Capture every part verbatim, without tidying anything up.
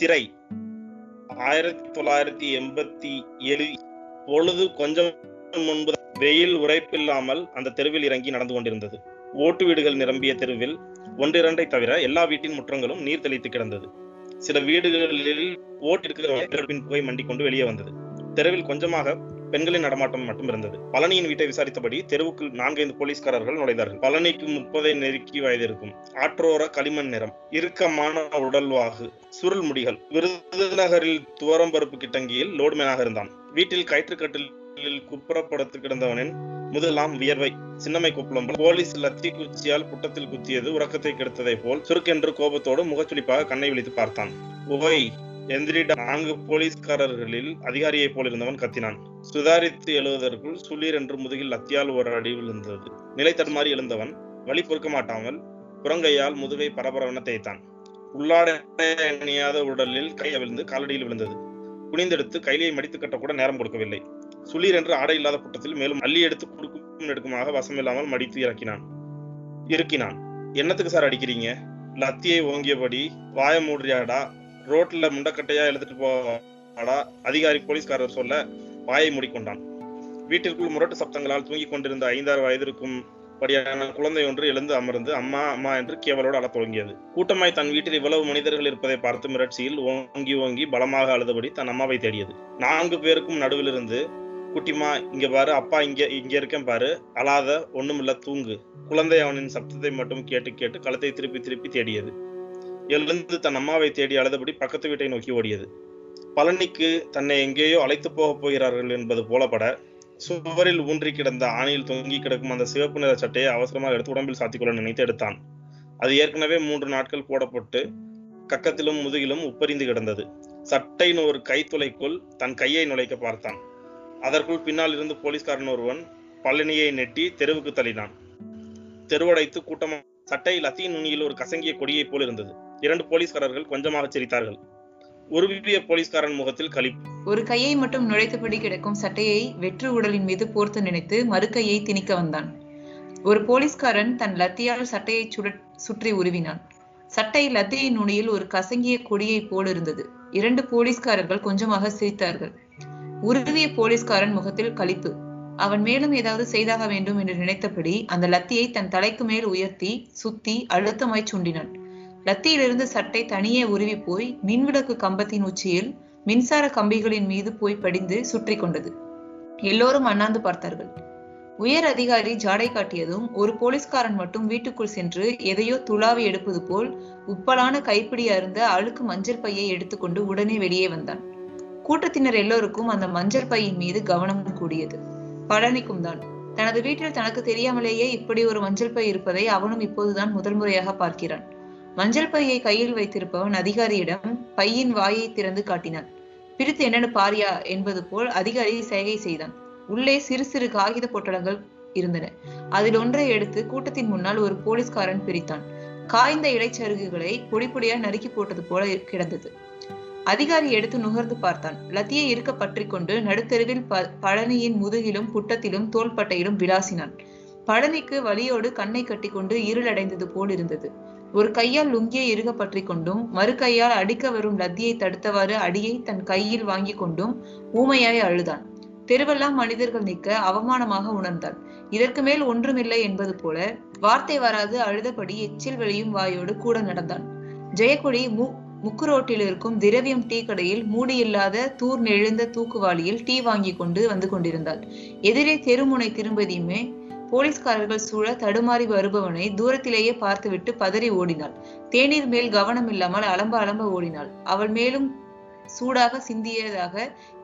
சிறை. ஆயிரத்தி தொள்ளாயிரத்தி எண்பத்தி ஏழு பொழுது கொஞ்சம் முன்பு வெயில் உரைப்பில்லாமல் அந்த தெருவில் இறங்கி நடந்து கொண்டிருந்தது. ஓட்டு வீடுகள் நிரம்பிய தெருவில் ஒன்றிரண்டை தவிர எல்லா வீட்டின் முற்றங்களும் நீர் தெளித்து கிடந்தது. சில வீடுகளில் ஓட்டிற்கு பின் புகை மண்டி கொண்டு வெளியே வந்தது. தெருவில் கொஞ்சமாக பெண்களின் நடமாட்டம் மட்டும் இருந்தது. பழனியின் வீட்டை விசாரித்தபடி தெருவுக்குள் நான்கைந்து போலீஸ்காரர்கள் நுழைந்தார்கள். பழனிக்கு முப்பதை நெருக்கி வயது இருக்கும். ஆற்றோர களிமண் நிறம், இறுக்கமான உடல்வாகு, சுருள் முடிகள். விருதுநகரில் துவரம்பருப்பு கிட்டங்கியில் லோடுமேனாக இருந்தான். வீட்டில் கயிற்றுக்கட்டில் குப்புறப்படுத்து கிடந்தவனின் முதலாம் வியர்வை, சின்னமை குப்பளம். போலீஸ் லத்தி குச்சியால் புட்டத்தில் குத்தியது உறக்கத்தை கெடுத்ததை போல் சுருக்கென்று கோபத்தோடு முகச்சுளிப்பாக கண்ணை விழித்து பார்த்தான். ஓய் எந்திரிட! நான்கு போலீஸ்காரர்களில் அதிகாரியை போல் இருந்தவன் கத்தினான். சுதாரித்து எழுவதற்குள் சுளீர் என்று முதுகில் லத்தியால் ஒரு அடி விழுந்தது. நிலை தடுமாறி எழுந்தவன் வலி பொறுக்க மாட்டாமல் புறங்கையால் முதுகை பரபரவென தேய்த்தான். உள்ளாடை அணியாத உடலில் கை அவிழ்ந்து காலடியில் விழுந்தது. குனிந்தெடுத்து கைலியை மடித்து கட்ட கூட நேரம் கொடுக்கவில்லை. சுளீர் என்று ஆடை இல்லாத புட்டத்தில் மேலும் அள்ளி எடுத்து குடுக்கும் நெடுக்குமாக வசமில்லாமல் மடித்து இறக்கினான் இருக்கினான். என்னத்துக்கு சார் அடிக்கிறீங்க? லத்தியை ஓங்கியபடி வாய மூடுறியாடா? ரோட்ல முண்டக்கட்டையா எழுதிட்டு போடா? அதிகாரி போலீஸ்காரர் சொல்ல வாயை மூடிக்கொண்டான். வீட்டிற்குள் முரட்டு சப்தங்களால் தூங்கிக் கொண்டிருந்த ஐந்தாறு வயதிற்கும் படியான குழந்தை ஒன்று எழுந்து அமர்ந்து அம்மா அம்மா என்று கேவலோடு அழத் தொடங்கியது. கூட்டமாய் தன் வீட்டில் இவ்வளவு மனிதர்கள் இருப்பதை பார்த்து மிரட்சியில் ஓங்கி ஓங்கி பலமாக அழுதபடி தன் அம்மாவை தேடியது. நான்கு பேருக்கும் நடுவில் இருந்து, குட்டிமா இங்க பாரு, அப்பா இங்க இங்க இருக்கேன் பாரு, அழாத, ஒண்ணுமில்ல, தூங்கு. குழந்தை அவனின் சப்தத்தை மட்டும் கேட்டு கேட்டு கழுத்தை திருப்பி திருப்பி தேடியது. எழுந்து தன் அம்மாவை தேடி அழுதபடி பக்கத்து வீட்டை நோக்கி ஓடியது. பழனிக்கு தன்னை எங்கேயோ அழைத்து போக போகிறார்கள் என்பது போலப்பட சுவரில் ஊன்றி கிடந்த ஆணியில் தொங்கி கிடக்கும் அந்த சிவப்பு நிற சட்டையை அவசரமாக எடுத்து உடம்பில் சாத்திக்கொள்ள நினைத்து எடுத்தான். அது ஏற்கனவே மூன்று நாட்கள் போடப்பட்டு கக்கத்திலும் முதுகிலும் உப்பறிந்து கிடந்தது. சட்டையின் ஒரு கைத்துளைக்குள் தன் கையை நுழைக்க பார்த்தான். அதற்குள் பின்னால் இருந்து போலீஸ்காரன் ஒருவன் பழனியை நெட்டி தெருவுக்கு தள்ளினான். தெருவடைத்து கூட்டமாக சட்டை லத்தியின் நுனியில் ஒரு கசங்கிய கொடியை போல் இருந்தது. இரண்டு போலீஸ்காரர்கள் கொஞ்சமாக சிரித்தார்கள். உருவிய போலீஸ்காரன் முகத்தில் களிப்பு. ஒரு கையை மட்டும் நுழைத்தபடி கிடக்கும் சட்டையை வெற்று உடலின் மீது போர்த்து நினைத்து மறு கையை திணிக்க வந்தான். ஒரு போலீஸ்காரன் தன் லத்தியால் சட்டையை சுற்றி உருவினான். சட்டை லத்தியின் நுனியில் ஒரு கசங்கிய கொடியை போல் இருந்தது. இரண்டு போலீஸ்காரர்கள் கொஞ்சமாக சிரித்தார்கள். உருவிய போலீஸ்காரன் முகத்தில் களிப்பு. அவன் மேலும் ஏதாவது செய்தாக வேண்டும் என்று நினைத்தபடி அந்த லத்தியை தன் தலைக்கு மேல் உயர்த்தி சுத்தி அழுத்தமாய் சுண்டினான். லத்தியிலிருந்து சட்டை தனியே உருவி போய் மின்விளக்கு கம்பத்தின் உச்சியில் மின்சார கம்பிகளின் மீது போய் படிந்து சுற்றி கொண்டது. எல்லோரும் அண்ணாந்து பார்த்தார்கள். உயர் அதிகாரி ஜாடை காட்டியதும் ஒரு போலீஸ்காரன் மட்டும் வீட்டுக்குள் சென்று எதையோ துளாவி எடுப்பது போல் உப்பலான கைப்பிடி அருந்த அழுக்கு மஞ்சள் பையை எடுத்துக்கொண்டு உடனே வெளியே வந்தான். கூட்டத்தினர் எல்லோருக்கும் அந்த மஞ்சள் பையின் மீது கவனம் கூடியது. பழனிக்கும் தான். தனது வீட்டில் தனக்கு தெரியாமலேயே இப்படி ஒரு மஞ்சள் பை இருப்பதை அவனும் இப்போதுதான் முதல் முறையாக பார்க்கிறான். மஞ்சள் பையை கையில் வைத்திருப்பவன் அதிகாரியிடம் பையின் வாயை திறந்து காட்டினான். பிரித்து என்னன்னு பாரியா என்பது போல் அதிகாரி சைகை செய்தான். உள்ளே சிறு சிறு காகித பொட்டலங்கள் இருந்தன. அதில் ஒன்றை எடுத்து கூட்டத்தின் முன்னால் ஒரு போலீஸ்காரன் பிரித்தான். காய்ந்த இலைச்சருகுகளை பொடி பொடியா நறுக்கி போட்டது போல கிடந்தது. அதிகாரி எடுத்து நுகர்ந்து பார்த்தான். லத்தியை இருக்க பற்றி கொண்டு நடுத்தெருவில் ப பழனியின் முதுகிலும் புட்டத்திலும் தோள்பட்டையிலும் விளாசினான். பழனிக்கு வலியோடு கண்ணை கட்டி கொண்டு இருளடைந்தது போல் இருந்தது. ஒரு கையால் லுங்கியை இறுக பற்றி கொண்டும் மறு கையால் அடிக்க வரும் லத்தியை தடுத்தவாறு அடியை தன் கையில் வாங்கி கொண்டும் ஊமையாய் அழுதான். தெருவெல்லாம் மனிதர்கள் நிற்க அவமானமாக உணர்ந்தான். இதற்கு மேல் ஒன்றுமில்லை என்பது போல வார்த்தை வராது அழுதபடி எச்சில் வெளியும் வாயோடு கூட நடந்தான். ஜெயக்கொடி மு முக்கு ரோட்டில் இருக்கும் திரவியம் டீ கடையில் மூடியில்லாத தூர் நெழுந்த தூக்குவாளியில் டீ வாங்கி கொண்டு வந்து கொண்டிருந்தாள். எதிரே தெருமுனை திரும்பதியுமே போலீஸ்காரர்கள் சூழ தடுமாறி வருபவனை தூரத்திலேயே பார்த்துவிட்டு பதறி ஓடினாள். தேநீர் மேல் கவனம் இல்லாமல் அலம்ப அலம்ப ஓடினாள். அவள் மேலும் சூடாக சிந்தியதாக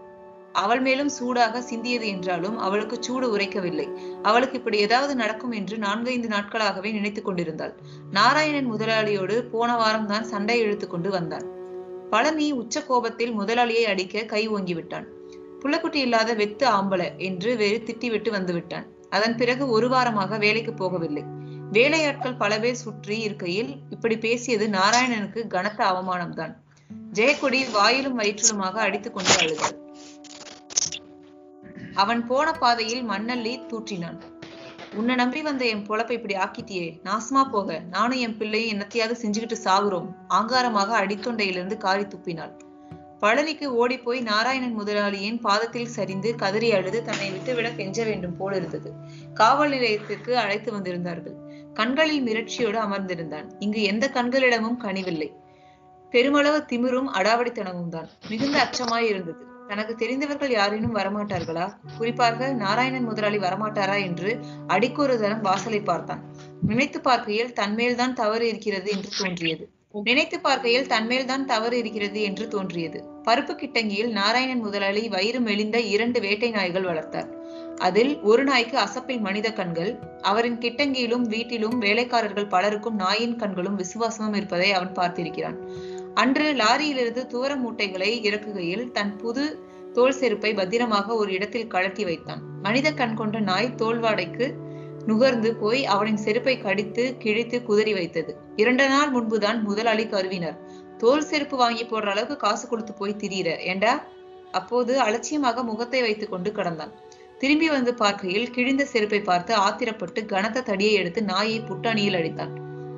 அவள் மேலும் சூடாக சிந்தியது என்றாலும் அவளுக்கு சூடு உரைக்கவில்லை. அவளுக்கு இப்படி ஏதாவது நடக்கும் என்று நான்கைந்து நாட்களாகவே நினைத்துக் கொண்டிருந்தாள். நாராயணன் முதலாளியோடு போன வாரம் தான் சண்டை இழுத்து கொண்டு வந்தான். பழனி உச்ச கோபத்தில் முதலாளியை அடிக்க கை ஓங்கி விட்டான். புள்ளக்குட்டி இல்லாத வெத்து ஆம்பள என்று வேறு திட்டிவிட்டு வந்து விட்டான். அதன் பிறகு ஒரு வாரமாக வேலைக்கு போகவில்லை. வேலையாட்கள் பல பேர் சுற்றி இருக்கையில் இப்படி பேசியது நாராயணனுக்கு கனத்த அவமானம்தான். ஜெயக்கொடி வாயிலும் வயிற்றிலுமாக அடித்துக் கொண்டு அழுதாள். அவன் போன பாதையில் மண்ணள்ளி தூற்றினான். உன்னை நம்பி வந்த என் பொழப்பை இப்படி ஆக்கிட்டியே, நாசமா போக, நானும் என் பிள்ளையும் என்னத்தையாவது செஞ்சுக்கிட்டு சாகுறோம். ஆங்காரமாக அடித்தொண்டையிலிருந்து காரி துப்பினாள். பழனிக்கு ஓடி போய் நாராயணன் முதலாளியின் பாதத்தில் சரிந்து கதறி அழுது தன்னை விட்டுவிட கெஞ்ச வேண்டும் போல் இருந்தது. காவல் நிலையத்திற்கு அழைத்து வந்திருந்தார்கள். கண்களில் மிரட்சியோடு அமர்ந்திருந்தான். இங்கு எந்த கண்களிடமும் கனிவில்லை. பெருமளவு திமிரும் அடாவடித்தனமும் தான். மிகுந்த அச்சமாய் இருந்தது. தனக்கு தெரிந்தவர்கள் யாரேனும் வரமாட்டார்களா, குறிப்பாக நாராயணன் முதலாளி வரமாட்டாரா என்று அடிக்கொரு தரம் வாசலை பார்த்தான். நினைத்து பார்க்கையில் தன்மேல்தான் தவறு இருக்கிறது என்று தோன்றியது. நினைத்து பார்க்கையில் தன்மேல்தான் தவறு இருக்கிறது என்று தோன்றியது. பருப்பு கிட்டங்கியில் நாராயணன் முதலாளி வயிறு மெலிந்த இரண்டு வேட்டை நாய்கள் வளர்த்தார். அதில் ஒரு நாய்க்கு அசப்பில் மனித கண்கள், அவரின் கிட்டங்கியிலும் வீட்டிலும் வேலைக்காரர்கள் பலருக்கும் நாயின் கண்களும் விசுவாசமும் இருப்பதை அவன் பார்த்திருக்கிறான். அன்று லாரியிலிருந்து துவர மூட்டைகளை இறக்குகையில் தன் புது தோல் செருப்பை பத்திரமாக ஒரு இடத்தில் கழட்டி வைத்தான். மனித கண் கொண்ட நாய் தோல்வாடைக்கு நுகர்ந்து போய் அவனின் செருப்பை கடித்து கிழித்து குதறி வைத்தது. இரண்டு நாள் முன்புதான் முதலாளி கருவினர். தோல் செருப்பு வாங்கி போடுற அளவுக்கு காசு கொடுத்து போய் திரியிற ஏண்டா? அப்போது அலட்சியமாக முகத்தை வைத்துக் கொண்டு கடந்தான். திரும்பி வந்து பார்க்கையில் கிழிந்த செருப்பை பார்த்து ஆத்திரப்பட்டு கனத்த தடியை எடுத்து நாயை புட்டாணியில் அடித்தான்.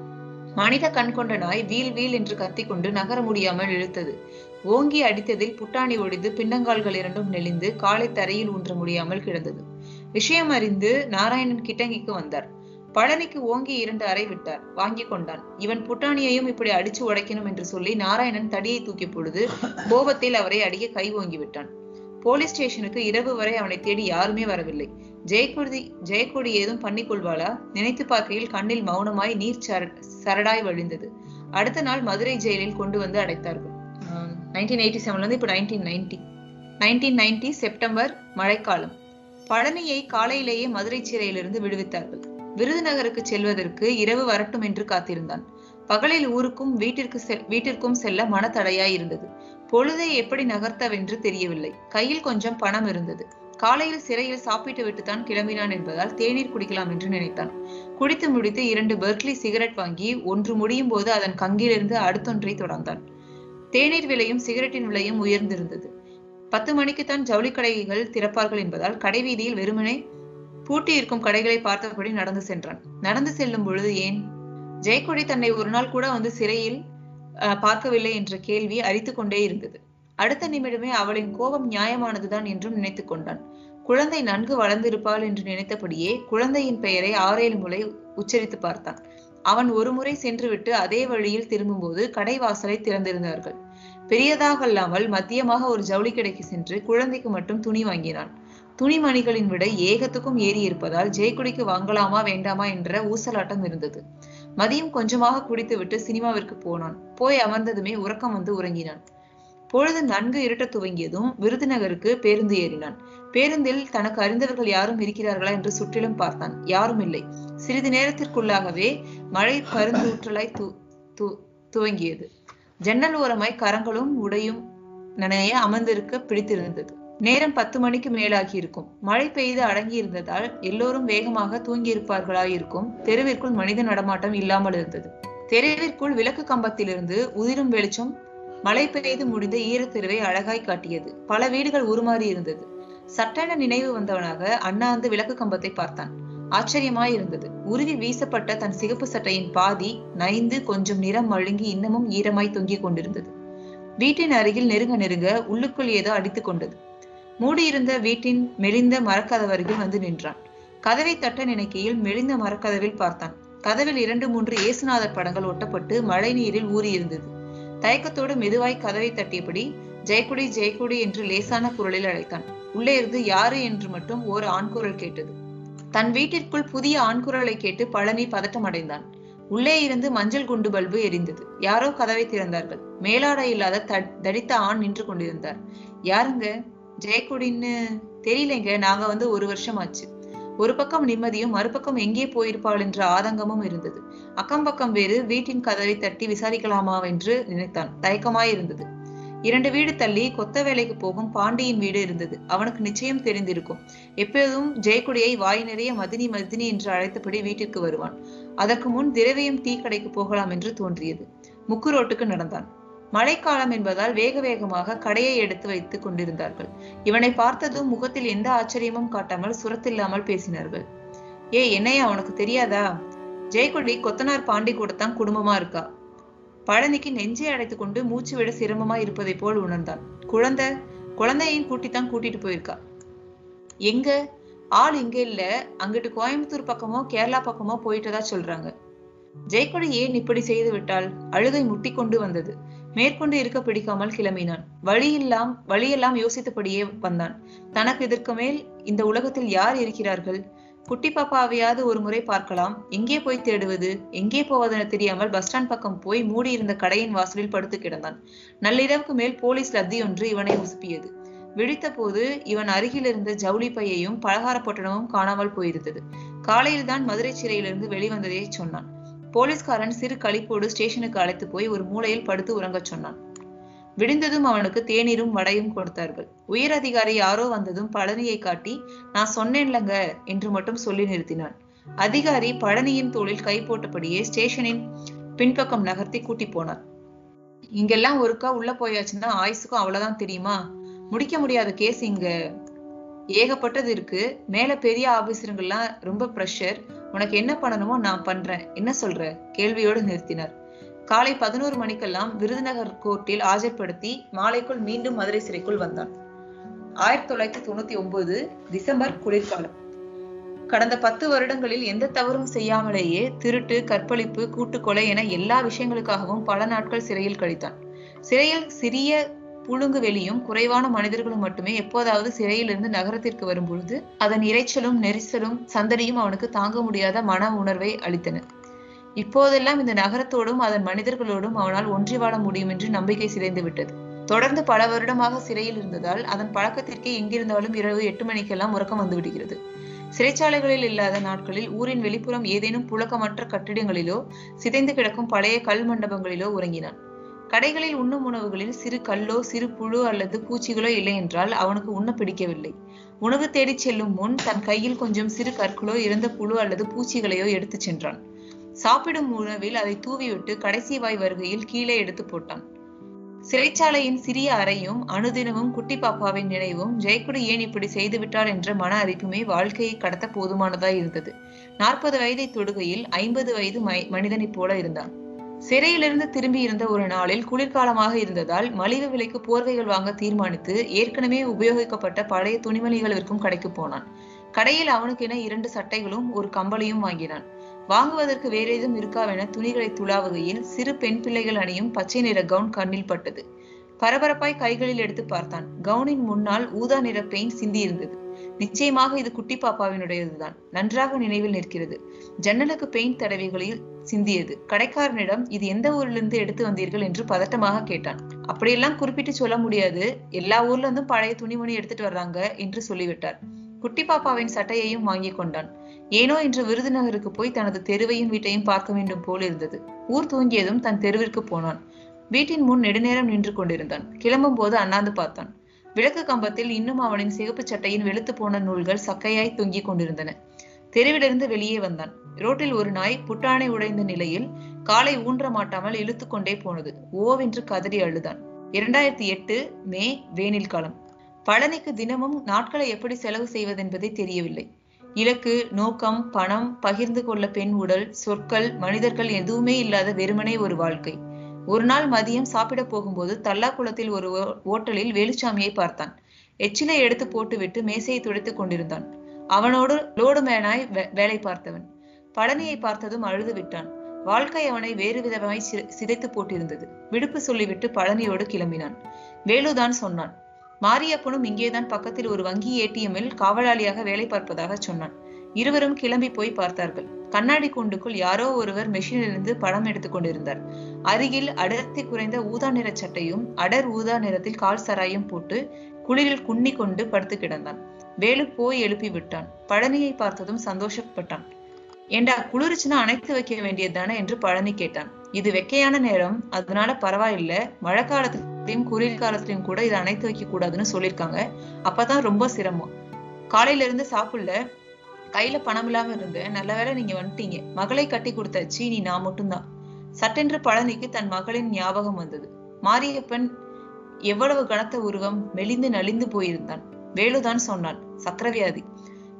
மனித கண் கொண்ட நாய் வீல் வீல் என்று கத்திக்கொண்டு நகர முடியாமல் இழுத்தது. ஓங்கி அடித்ததில் புட்டாணி ஒடிந்து பின்னங்கால்கள் இரண்டும் நெளிந்து காலை தரையில் ஊன்ற முடியாமல் கிடந்தது. விஷயம் அறிந்து நாராயணன் கிட்டங்கிக்கு வந்தார். பழனிக்கு ஓங்கி இரண்டு அறை விட்டார். வாங்கி கொண்டான். இவன் புட்டாணியையும் இப்படி அடிச்சு உடைக்கணும் என்று சொல்லி நாராயணன் தடியை தூக்கிய பொழுது கோபத்தில் அவரை அடிக்க கை ஓங்கி விட்டான். போலீஸ் ஸ்டேஷனுக்கு இரவு வரை அவனை தேடி யாருமே வரவில்லை. ஜெயக்கொடி ஜெயக்கொடி ஏதும் பண்ணி கொள்வாளா? நினைத்து பார்க்கையில் கண்ணில் மௌனமாய் நீர் சரடாய் வழிந்தது. அடுத்த நாள் மதுரை ஜெயிலில் கொண்டு வந்து அடைத்தார்கள். நைன்டீன் எயிட்டி செவன்ல இருந்து இப்ப nineteen ninety nineteen ninety September மழைக்காலம். பழனியை காலையிலேயே மதுரை சிறையிலிருந்து விடுவித்தார்கள். விருதுநகருக்கு செல்வதற்கு இரவு வரட்டும் என்று காத்திருந்தான். பகலில் ஊருக்கும் வீட்டிற்கு செல் வீட்டிற்கும் செல்ல மனத்தடையாய் இருந்தது. பொழுதை எப்படி நகர்த்தவென்று தெரியவில்லை. கையில் கொஞ்சம் பணம் இருந்தது. காலையில் சிறையில் சாப்பிட்டு விட்டுத்தான் கிளம்பினான் என்பதால் தேநீர் குடிக்கலாம் என்று நினைத்தான். குடித்து முடித்து இரண்டு பெர்க்லி சிகரெட் வாங்கி ஒன்று முடியும் போது அதன் கங்கிலிருந்து அடுத்தொன்றை தொடர்ந்தான். தேநீர் விலையும் சிகரெட்டின் விலையும் உயர்ந்திருந்தது. பத்து மணிக்குத்தான் ஜவுளி கடைகள் திறப்பார்கள் என்பதால் கடை வீதியில் வெறுமனே பூட்டி இருக்கும் கடைகளை பார்த்தபடி நடந்து சென்றான். நடந்து செல்லும் பொழுது ஏன் ஜெயக்கொடி தன்னை ஒரு நாள் கூட வந்து சிறையில் பார்க்கவில்லை என்ற கேள்வி அரித்து கொண்டே இருந்தது. அடுத்த நிமிடமே அவளின் கோபம் நியாயமானதுதான் என்றும் நினைத்துக் கொண்டான். குழந்தை நன்கு வளர்ந்திருப்பாள் என்று நினைத்தபடியே குழந்தையின் பெயரை ஆறேழு முறை உச்சரித்து பார்த்தான். அவன் ஒரு முறை சென்றுவிட்டு அதே வழியில் திரும்பும் போது கடை வாசலை திறந்திருந்தார்கள். பெரியதாக அல்லாமல் மத்தியமாக ஒரு ஜவுளி கடைக்கு சென்று குழந்தைக்கு மட்டும் துணி வாங்கினான். துணிமணிகளின் விட ஏகத்துக்கும் ஏறி இருப்பதால் ஜெயக்கொடிக்கு வாங்கலாமா வேண்டாமா என்ற ஊசலாட்டம் இருந்தது. மதியம் கொஞ்சமாக குடித்துவிட்டு சினிமாவிற்கு போனான். போய் அமர்ந்ததுமே உறக்கம் வந்து உறங்கினான். பொழுது நன்கு இருட்ட துவங்கியதும் விருதுநகருக்கு பேருந்து ஏறினான். பேருந்தில் தனக்கு அறிந்தவர்கள் யாரும் இருக்கிறார்களா என்று சுற்றிலும் பார்த்தான். யாரும் இல்லை. சிறிது நேரத்திற்குள்ளாகவே மழை பருந்தூற்றலாய் து து துவங்கியது. ஜன்னல் ஓரமாய் கரங்களும் உடையும் நனைய அமர்ந்திருக்க பிடித்திருந்தது. நேரம் பத்து மணிக்கு மேலாகி இருக்கும். மழை பெய்து அடங்கி இருந்ததால் எல்லோரும் வேகமாக தூங்கி இருப்பார்களாயிருக்கும். தெருவிற்குள் மனித நடமாட்டம் இல்லாமல் இருந்தது. தெருவிற்குள் விளக்கு கம்பத்திலிருந்து உதிரும் வெளிச்சம் மழை பெய்து முடிந்த ஈரத்தெருவை அழகாய் காட்டியது. பல வீடுகள் உருமாறி இருந்தது. சட்டென நினைவு வந்தவனாக அண்ணாந்து விளக்கு கம்பத்தை பார்த்தான். ஆச்சரியமாய் இருந்தது. உருவி வீசப்பட்ட தன் சிகப்பு சட்டையின் பாதி நைந்து கொஞ்சம் நிறம் மழுங்கி இன்னமும் ஈரமாய் தொங்கிக் கொண்டிருந்தது. வீட்டின் அருகில் நெருங்க நெருங்க உள்ளுக்குள் ஏதோ அடித்துக் கொண்டது. மூடியிருந்த வீட்டின் மெலிந்த மரக்கதவருகில் வந்து நின்றான். கதவை தட்ட நினைக்கையில் மெலிந்த மரக்கதவில் பார்த்தான். கதவில் இரண்டு மூன்று இயேசுநாதர் படங்கள் ஒட்டப்பட்டு மழை நீரில் ஊறியிருந்தது. தயக்கத்தோடு மெதுவாய் கதவை தட்டியபடி ஜெயக்குடி ஜெயக்குடி என்று லேசான குரலில் அழைத்தான். உள்ளே இருந்து யாரு என்று மட்டும் ஒரு ஆண் குரல் கேட்டது. தன் வீட்டிற்குள் புதிய ஆண் குரலை கேட்டு பழனி பதட்டம் அடைந்தான். உள்ளே இருந்து மஞ்சள் குண்டு பல்பு எரிந்தது. யாரோ கதவை திறந்தார்கள். மேலாடை இல்லாத தடித்த ஆண் நின்று கொண்டிருந்தார். யாருங்க? ஜெயக்குடின்னு தெரியலைங்க, நாங்க வந்து ஒரு வருஷம் ஆச்சு. ஒரு பக்கம் நிம்மதியும் மறுபக்கம் எங்கே போயிருப்பாள் என்ற ஆதங்கமும் இருந்தது. அக்கம் பக்கம் வேறு வீட்டின் கதவை தட்டி விசாரிக்கலாமா என்று நினைத்தான். தயக்கமாய் இருந்தது. இரண்டு வீடு தள்ளி கொத்த வேலைக்கு போகும் பாண்டியின் வீடு இருந்தது. அவனுக்கு நிச்சயம் தெரிந்திருக்கும். எப்போதும் ஜெயக்குடியை வாய் நிறைய மதினி மதினி என்று அழைத்தபடி வீட்டிற்கு வருவான். அதற்கு முன் திரவியம் டீ கடைக்கு போகலாம் என்று தோன்றியது. முக்கு ரோட்டுக்கு நடந்தான். மழைக்காலம் என்பதால் வேக வேகமாக கடையை எடுத்து வைத்துக் கொண்டிருந்தார்கள். இவனை பார்த்ததும் முகத்தில் எந்த ஆச்சரியமும் காட்டாமல் சுரத்தில்லாமல் பேசினார்கள். ஏ என்னையா உனக்கு தெரியாதா? ஜெயக்கொடி கொத்தனார் பாண்டி கூட தான் குடும்பமா இருக்கா. பழனிக்கு நெஞ்சை அடைத்து கொண்டு மூச்சு விட சிரமமா இருப்பதை போல் உணர்ந்தான். குழந்தை குழந்தையையும் கூட்டித்தான் கூட்டிட்டு போயிருக்கா. எங்க? ஆள் இங்க இல்ல, அங்கிட்டு கோயம்புத்தூர் பக்கமோ கேரளா பக்கமோ போயிட்டதா சொல்றாங்க. ஜெயக்கொடி ஏன் இப்படி செய்து விட்டாள்? அழுகை முட்டி கொண்டு வந்தது. மேற்கொண்டு இருக்க பிடிக்காமல் கிளம்பினான். வழியெல்லாம் வழியெல்லாம் யோசித்தபடியே வந்தான். தனக்கு இதற்கு மேல் இந்த உலகத்தில் யார் இருக்கிறார்கள்? குட்டி பாப்பாவையாவது ஒரு முறை பார்க்கலாம். எங்கே போய் தேடுவது? எங்கே போவதென தெரியாமல் பஸ் ஸ்டாண்ட் பக்கம் போய் மூடி இருந்த கடையின் வாசலில் படுத்து கிடந்தான். நள்ளிரவுக்கு மேல் போலீஸ் லத்தி ஒன்று இவனை உசுப்பியது. விழித்த போது இவன் அருகில் இருந்த ஜவுளி பையையும் பலகார பொட்டணமும் காணாமல் போயிருந்தது. காலையில் தான் மதுரை சிறையிலிருந்து வெளிவந்ததை சொன்னான். போலீஸ்காரன் சிறு களிப்போடு ஸ்டேஷனுக்கு அழைத்து போய் ஒரு மூலையில் படுத்து உறங்கச் சொன்னான். விடிந்ததும் அவனுக்கு தேநீரும் வடையும் கொடுத்தார்கள். உயர் அதிகாரி யாரோ வந்ததும் பழனியை காட்டி, நான் சொன்னேன்லங்க என்று மட்டும் சொல்லி நிறுத்தினான். அதிகாரி பழனியின் தோளில் கை போட்டபடியே ஸ்டேஷனின் பின்பக்கம் நகர்த்தி கூட்டி போனார். இங்கெல்லாம் ஒருக்கா உள்ள போயாச்சுன்னா ஆயுசுக்கும் அவ்வளவுதான் தெரியுமா? முடிக்க முடியாத கேஸ் இங்க ஏகப்பட்டது இருக்கு. மேல பெரிய ஆபீசருங்கெல்லாம் ரொம்ப பிரஷர். உனக்கு என்ன பண்ணணுமோ நான் பண்றேன், என்ன சொல்ற? கேள்வியோடு நிறுத்தினார். காலை பதினோரு மணிக்கெல்லாம் விருதுநகர் கோர்ட்டில் ஆஜர்படுத்தி மாலைக்குள் மீண்டும் மதுரை சிறைக்குள் வந்தான். ஆயிரத்தி தொள்ளாயிரத்தி தொண்ணூத்தி ஒன்பது டிசம்பர் குளிர்காலம். கடந்த பத்து வருடங்களில் எந்த தவறும் செய்யாமலேயே திருட்டு, கற்பழிப்பு, கூட்டுக்கொலை என எல்லா விஷயங்களுக்காகவும் பல நாட்கள் சிறையில் கழித்தான். சிறையில் சிறிய புழுங்கு வெளியும் குறைவான மனிதர்களும் மட்டுமே எப்போதாவது சிறையிலிருந்து நகரத்திற்கு வரும் பொழுது அதன் இறைச்சலும் நெரிசலும் சந்தடியும் அவனுக்கு தாங்க முடியாத மன உணர்வை அளித்தன. இப்போதெல்லாம் இந்த நகரத்தோடும் அதன் மனிதர்களோடும் அவனால் ஒன்றி வாழ முடியும் என்று நம்பிக்கை சிதைந்து விட்டது. தொடர்ந்து பல வருடமாக சிறையில் இருந்ததால் அதன் பழக்கத்திற்கே எங்கிருந்தாலும் இரவு எட்டு மணிக்கெல்லாம் உறக்கம் வந்து விடுகிறது. சிறைச்சாலைகளில் இல்லாத நாட்களில் ஊரின் வெளிப்புறம் ஏதேனும் புழக்கமற்ற கட்டிடங்களிலோ சிதைந்து கிடக்கும் பழைய கல் மண்டபங்களிலோ உறங்கினான். கடைகளில் உண்ணும் உணவுகளில் சிறு கல்லோ சிறு புழு அல்லது பூச்சிகளோ இல்லை என்றால் அவனுக்கு உண்ண பிடிக்கவில்லை. உணவு தேடி செல்லும் முன் தன் கையில் கொஞ்சம் சிறு கற்களோ இறந்த புழு அல்லது பூச்சிகளையோ எடுத்து சென்றான். சாப்பிடும் உணவில் அதை தூவிவிட்டு கடைசி வாய் வருகையில் கீழே எடுத்து போட்டான். சிறைச்சாலையின் சிறிய அறையும் அனுதினமும் குட்டி பாப்பாவின் நினைவும் ஜெயக்கொடி ஏன் இப்படி செய்து விட்டாள் என்ற மன அரிப்புமே வாழ்க்கையை கடத்த போதுமானதாய் இருந்தது. நாற்பது வயதை தொடுகையில் ஐம்பது வயது மனிதனைப் போல இருந்தான். சிறையிலிருந்து திரும்பி இருந்த ஒரு நாளில் குளிர்காலமாக இருந்ததால் மலிவு விலைக்கு போர்வைகள் வாங்க தீர்மானித்து ஏற்கனவே உபயோகிக்கப்பட்ட பழைய துணிமணிகள் விற்கும் கடைக்கு போனான். கடையில் அவனுக்கென இரண்டு சட்டைகளும் ஒரு கம்பளியும் வாங்கினான். வாங்குவதற்கு வேற ஏதும் இருக்காவென துணிகளை துளாவுகையில் சிறு பெண் பிள்ளைகள் அணியும் பச்சை நிற கவுன் கண்ணில் பட்டது. பரபரப்பாய் கைகளில் எடுத்து பார்த்தான். கவுனின் முன்னால் ஊதா நிற பெயிண்ட் சிந்தி இருந்தது. நிச்சயமாக இது குட்டி பாப்பாவினுடையதுதான். நன்றாக நினைவில் நிற்கிறது. ஜன்னலுக்கு பெயிண்ட் தடவைகளில் சிந்தியது. கடைக்காரனிடம் இது எந்த ஊரிலிருந்து எடுத்து வந்தீர்கள் என்று பதட்டமாக கேட்டான். அப்படியெல்லாம் குறிப்பிட்டு சொல்ல முடியாது, எல்லா ஊர்ல இருந்தும் பழைய துணிமணி எடுத்துட்டு வர்றாங்க என்று சொல்லிவிட்டார். குட்டி பாப்பாவின் சட்டையையும் வாங்கி கொண்டான். ஏனோ இன்று விருதுநகருக்கு போய் தனது தெருவையும் வீட்டையும் பார்க்க வேண்டும் போல் இருந்தது. ஊர் தூங்கியதும் தன் தெருவிற்கு போனான். வீட்டின் முன் நெடுநேரம் நின்று கொண்டிருந்தான். கிளம்பும் போது அண்ணாந்து பார்த்தான். விளக்கு கம்பத்தில் இன்னும் அவனின் சிகப்பு சட்டையின் வெளுத்து போன நூல்கள் சக்கையாய் தொங்கிக் கொண்டிருந்தன. தெருவிலிருந்து வெளியே வந்தான். ரோட்டில் ஒரு நாய் புட்டானை உடைந்த நிலையில் காலை ஊன்ற மாட்டாமல் இழுத்து கொண்டே போனது. ஓவென்று கதறி அழுதான். இரண்டாயிரத்தி எட்டு மே வேனில் காலம். பழனிக்கு தினமும் நாட்களை எப்படி செலவு செய்வதென்பதை தெரியவில்லை. இலக்கு, நோக்கம், பணம், பகிர்ந்து கொள்ள பெண் உடல், சொற்கள், மனிதர்கள் எதுவுமே இல்லாத வெறுமனே ஒரு வாழ்க்கை. ஒரு நாள் மதியம் சாப்பிட போகும்போது தல்லாக்குளத்தில் ஒரு ஓட்டலில் வேலுச்சாமியை பார்த்தான். எச்சிலை எடுத்து போட்டுவிட்டு மேசையை துடைத்துக் கொண்டிருந்தான். அவனோடு லோடு மேனாய் வேலை பார்த்தவன். பழனியை பார்த்ததும் அழுது விட்டான். வாழ்க்கை அவனை வேறு விதமாய் சிதைத்து போட்டிருந்தது. விடுப்பு சொல்லிவிட்டு பழனியோடு கிளம்பினான். வேலுதான் சொன்னான். மாரியப்பனும் இங்கேதான் பக்கத்தில் ஒரு வங்கி ஏடிஎம்மில் காவலாளியாக வேலை பார்ப்பதாக சொன்னான். இருவரும் கிளம்பி போய் பார்த்தார்கள். கண்ணாடி கூண்டுக்குள் யாரோ ஒருவர் மெஷினிலிருந்து படம் எடுத்துக் கொண்டிருந்தார். அருகில் அடர்த்தி குறைந்த ஊதா நிற சட்டையும் அடர் ஊதா நிறத்தில் கால் சராயும் போட்டு குளிரில் குன்னி கொண்டு படுத்து கிடந்தான். வேலு போய் எழுப்பி விட்டான். பழனியை பார்த்ததும் சந்தோஷப்பட்டான். ஏண்டா குளிர்ச்சுன்னா அணைத்து வைக்க வேண்டியதுதானே என்று பழனி கேட்டான். இது வெக்கையான நேரம், அதனால பரவாயில்ல. மழை காலத்திலையும் குளிர் காலத்திலையும் கூட இதை அணைத்து வைக்க கூடாதுன்னு சொல்லியிருக்காங்க. அப்பதான் ரொம்ப சிரமம். காலையில இருந்து சாப்பிடல, கையில பணம் இல்லாம இருந்த. நல்ல வேளை நீங்க வந்துட்டீங்க. மகளை கட்டி கொடுத்தாச்சு, நீ நான் மட்டும்தான். சட்டென்று பழனிக்கு தன் மகளின் ஞாபகம் வந்தது. மாரியப்பன் எவ்வளவு கனத்த உருவம், மெலிந்து நலிந்து போயிருந்தான். வேலுதான் சொன்னான், சக்கரவியாதி.